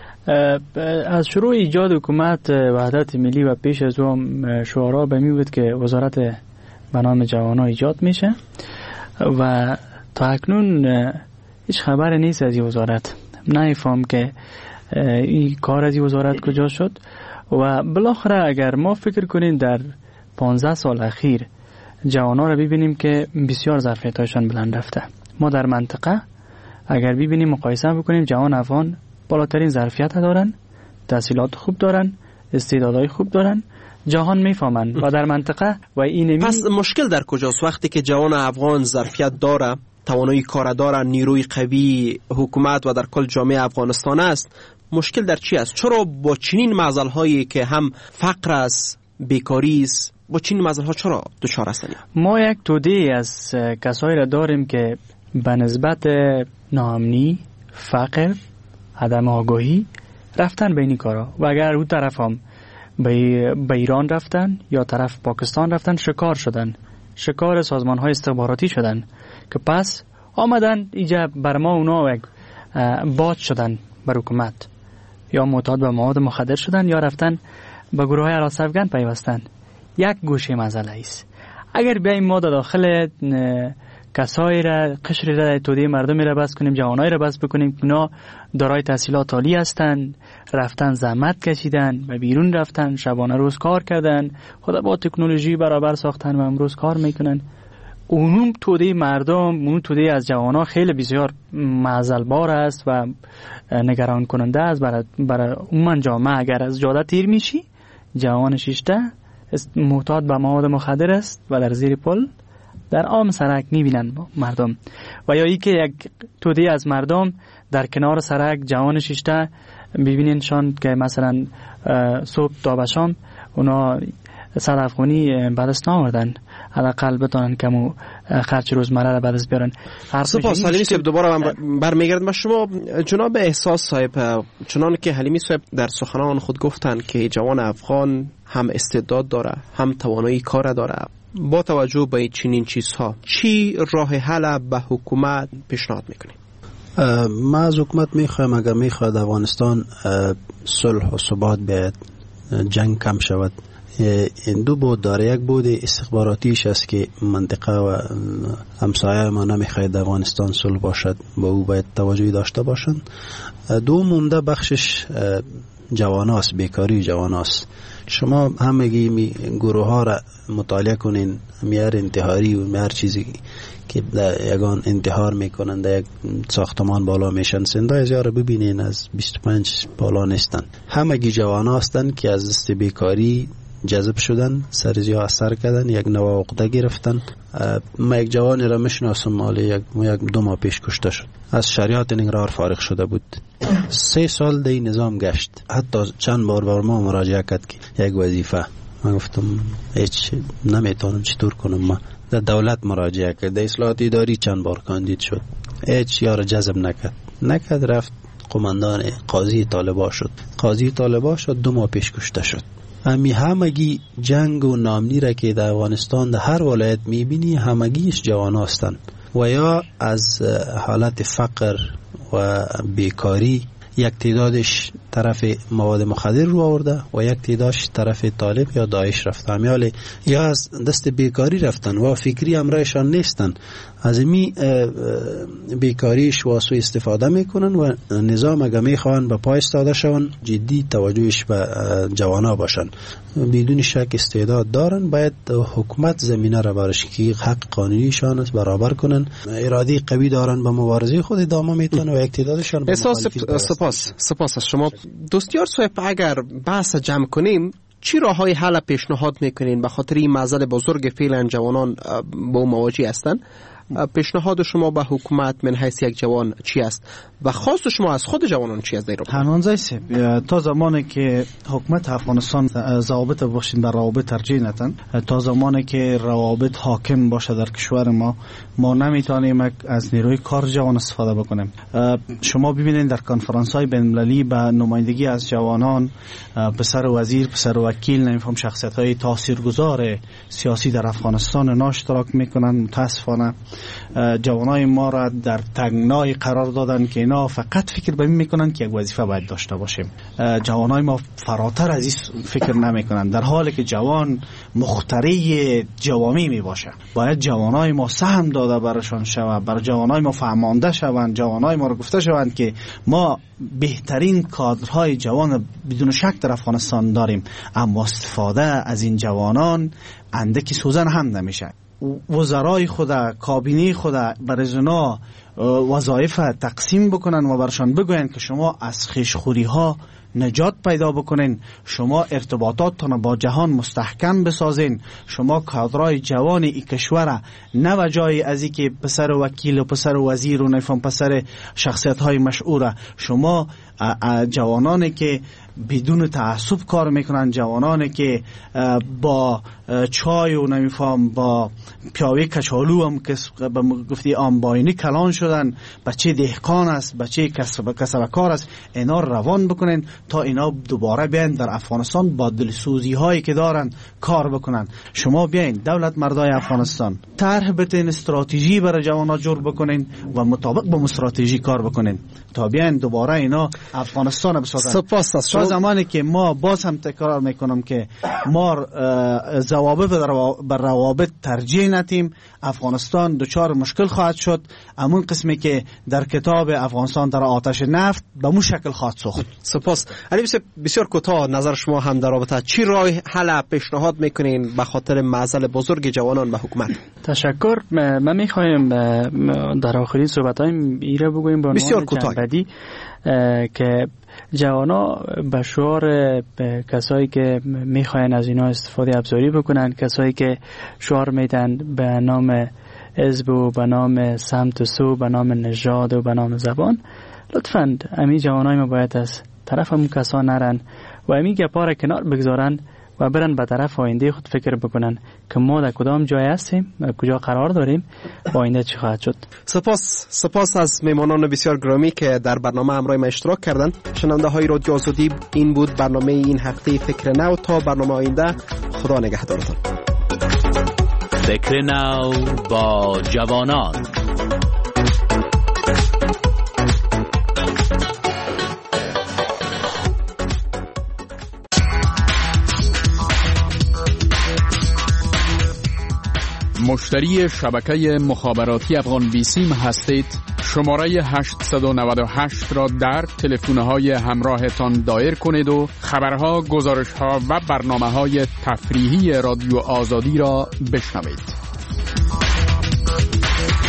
از شروع ایجاد حکومت وحدت ملی و پیش از اون شورا به می بود که وزارت به نام جوانا ایجاد میشه و تا اکنون هیچ خبر نیست از این وزارت. نمیفهم که این کار از این وزارت کجا شد. و بالاخره اگر ما فکر کنیم در 15 سال اخیر جوانا را ببینیم که بسیار ظرفیت‌هایشان بلند رفته. ما در منطقه اگر ببینیم مقایسه بکنیم، جوان افغان بالاترین ظرفیت دارن، تحصیلات خوب دارن، استعدادهای خوب دارن، جهان میفهمن و در منطقه و این پس مشکل در کجاست؟ وقتی که جوان افغان ظرفیت داره، توانایی کار داره، نیروی قوی حکومت و در کل جامعه افغانستان است، مشکل در چی است؟ چرا با چنین معضل‌هایی که هم فقر است، بیکاری است، با چنین معضل‌ها چرا دچار هستند؟ ما یک توده از کسایی را داریم که به نسبت ناامنی، فقر، عدم آگاهی رفتن به این کارا و اگر اون طرف هم به ایران رفتن یا طرف پاکستان رفتن، شکار شدن، شکار سازمان‌های استخباراتی شدن که پس آمدن اینجا بر ما اونا باد شدن بر حکومت، یا معتاد به مواد مخدر شدن یا رفتن به گروه های افغان پیوستن. یک گوشه مسئله است. اگر بیاییم ما داخل کسایی را قشر را توده مردم را بس کنیم، جوانای را بس بکنیم که اونا دارای تحصیلات عالی هستند، رفتن زحمت کشیدن و بیرون رفتن، شبانه روز کار کردن، خدا با تکنولوژی برابر ساختن و امروز کار میکنن. اونم توده مردم، اون توده از جوانا خیلی بسیار معضل‌بار است و نگران کننده است برای عموم جامعه. اگر از جاده تیر میشی، جوان شیشته معتاد به مواد مخدر است و در زیر پل در عام سرک میبینن مردم. و یا ای که یک توده از مردم در کنار سرک جوان شیشته ببینینشان که مثلا صبح تا به شام اونا 100 افغانی بعد از ناوردن، حداقل بتونن کمو خرج روزمره را بعد از بیارن. سپاس حلیمی صاحب، دوباره من برمیگردم به شما. جناب احساس صاحب، چنان که حلیمی صاحب در سخنان خود گفتن که جوان افغان هم استعداد داره، هم توانایی کار داره. با توجه به چنین چیزها چی راه حل به حکومت پیشنهاد میکنید؟ ما از حکومت میخوایم اگر میخواد افغانستان صلح و ثبات بیاید، جنگ کم شود، این دو بود داره. یک بود استخباراتیش است که منطقه و همسایه ما نمیخواید افغانستان صلح باشد، با او باید توجهی داشته باشند. دو مونده بخشش جواناست، بیکاری جواناست. شما همگی گروه ها را مطالعه کنین، میار انتحاری و میار چیزی که یگان انتحار میکنن در یک ساختمان بالا میشن، سندای زیاره ببینین از 25 بالا نیستن. همگی جوان هستن که از دست بیکاری جذب شدن، سرزیا اثر کردن، یک نوع عقده گرفتن. ما یک جوانی را میشناسم مالی یک 2 ماه پیش کشته شد، از شریعت نگران فارغ شده بود. 3 سال دی نظام گشت، حتی چند بار بر ما مراجعه کرد که یک وظیفه. من گفتم هیچ نمیتونم چطور کنم. ما در دولت مراجعه کرد، در اصلاحات اداری چند بار کاندید شد، هیچ یار جذب نکرد. رفت قماندان قاضی طالبان شد. قاضی طالبان شد 2 ماه پیش کشته شد. همگی جنگ و نامنی را که در افغانستان در هر ولایت میبینی همگیش جوان هستند و یا از حالت فقر و بیکاری یک تعدادش طرف مواد مخدر رو آورده و یک تعدادش طرف طالب یا داعش رفتن، یا از دست بیکاری رفتن و فکری امرایشان نیستن. از می بیکاریش واسو استفاده میکنن و نظام اگه میخوان به پای استاده شون جدی توجهش به جوانا باشن. بدون شک استعداد دارن، باید حکومت زمینه را برش که حق قانونیشان است برابر کنن، اراده قوی دارن به مبارزه خود ادامه میتونن و یک تعدادشان به سپاس از شما. دوستیار صاحب، اگر بحث جمع کنیم چی راههای حل پیشنهاد میکنین؟ به خاطر این معضل بزرگ فعلا جوانان با مواجه هستند، پیشنهاد شما به حکومت من حیث یک جوان چی است و خواست شما از خود جوانان چی است؟ هنانزای صاحب، تا زمانی که حکومت افغانستان ضوابط باشین بر روابط ترجیح ندن، تا زمانی که روابط حاکم باشه در کشور ما نمیتونیم از نیروی کار جوان استفاده بکنیم. شما ببینید در کنفرانس های بین المللی به نمایندگی از جوانان، پسر وزیر، پسر وکیل، نمیفهم شخصیت های تاثیرگذار سیاسی در افغانستان اشتراک میکنن. متاسفانه جوانای ما را در تنگنای قرار دادن که اینا فقط فکر به این میکنن که یک وظیفه باید داشته باشیم. جوانای ما فراتر از این فکر نمیکنن، در حالی که جوان مخترع جوامی می باشه. باید جوانای ما سهم داده برشان شود، برای جوانای ما فهمانده شوند، جوانای ما رو گفته شوند که ما بهترین کادرهای جوان بدون شک در افغانستان داریم، اما استفاده از این جوانان اندکی سوزن هم نمیشه. وزرای خدا، کابینه خدا برای اونا وظایف تقسیم بکنن و برشان بگوین که شما از خیشخوری ها نجات پیدا بکنین، شما ارتباطاتتون با جهان مستحکم بسازین، شما کادرای جوان ای کشور نه و جای از این که پسر وکیل و پسر وزیر و نفهم پسر شخصیت های مشهوره، شما جوانانی که بدون تعصب کار میکنن، جوانانی که با چای و نمیفهم با پیاوی کچالو هم گفتی آنباینی کلان شدن، بچه دهقان است، بچه کسب کار است، اینا روان بکنن تا اینا دوباره بیاین در افغانستان با دلسوزی هایی که دارن کار بکنن. شما بیاین دولت مردای افغانستان طرح بتین، استراتژی برای جوانا جور بکنین و مطابق با استراتژی کار بکنین تا بیاین دوباره اینا افغانستان بسازن. سپاس از شما تا زمانی که ما باز هم تکرار میکنم که ما ضوابط بر روابط ترجیح ندیم، افغانستان دچار مشکل خواهد شد. همون قسمی که در کتاب افغانستان در آتش نفت به مو شکل خواهد سوخت. سپاس. علی بسیار کوتاه نظر شما هم در رابطه چی راه حل پیشنهاد میکنین به خاطر معضل بزرگ جوانان به حکومت؟ تشکر. من میخوایم در آخرین صحبت‌هایم ایره بگویم به عنوان جنبدی که جوانا به شعار کسایی که میخواین از اینا استفاده ابزاری بکنن، کسایی که شعار میدن به نام حزب و به نام سمت و سو، به نام نژاد و به نام زبان، لطفاً امی جوانای ما باید از طرف همون کسا نرن و امی گپا را کنار بگذارن و برن به طرف آینده خود فکر بکنن که ما در کدام جای هستیم و کجا قرار داریم و آینده چی خواهد شد. سپاس از میمانان بسیار گرامی که در برنامه همراه ما اشتراک کردند. شنونده های رادیو آزادی، این بود برنامه این هفته فکر نو. تا برنامه آینده، خدا نگهدارتان. فکر نو با جوانان. مشتری شبکه مخابراتی افغان بیسیم هستید؟ شماره 898 را در تلفن‌های همراهتان دایر کنید و خبرها، گزارش‌ها و برنامه‌های تفریحی رادیو آزادی را بشنوید.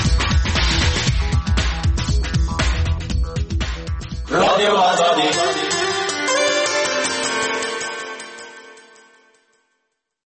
رادیو آزادی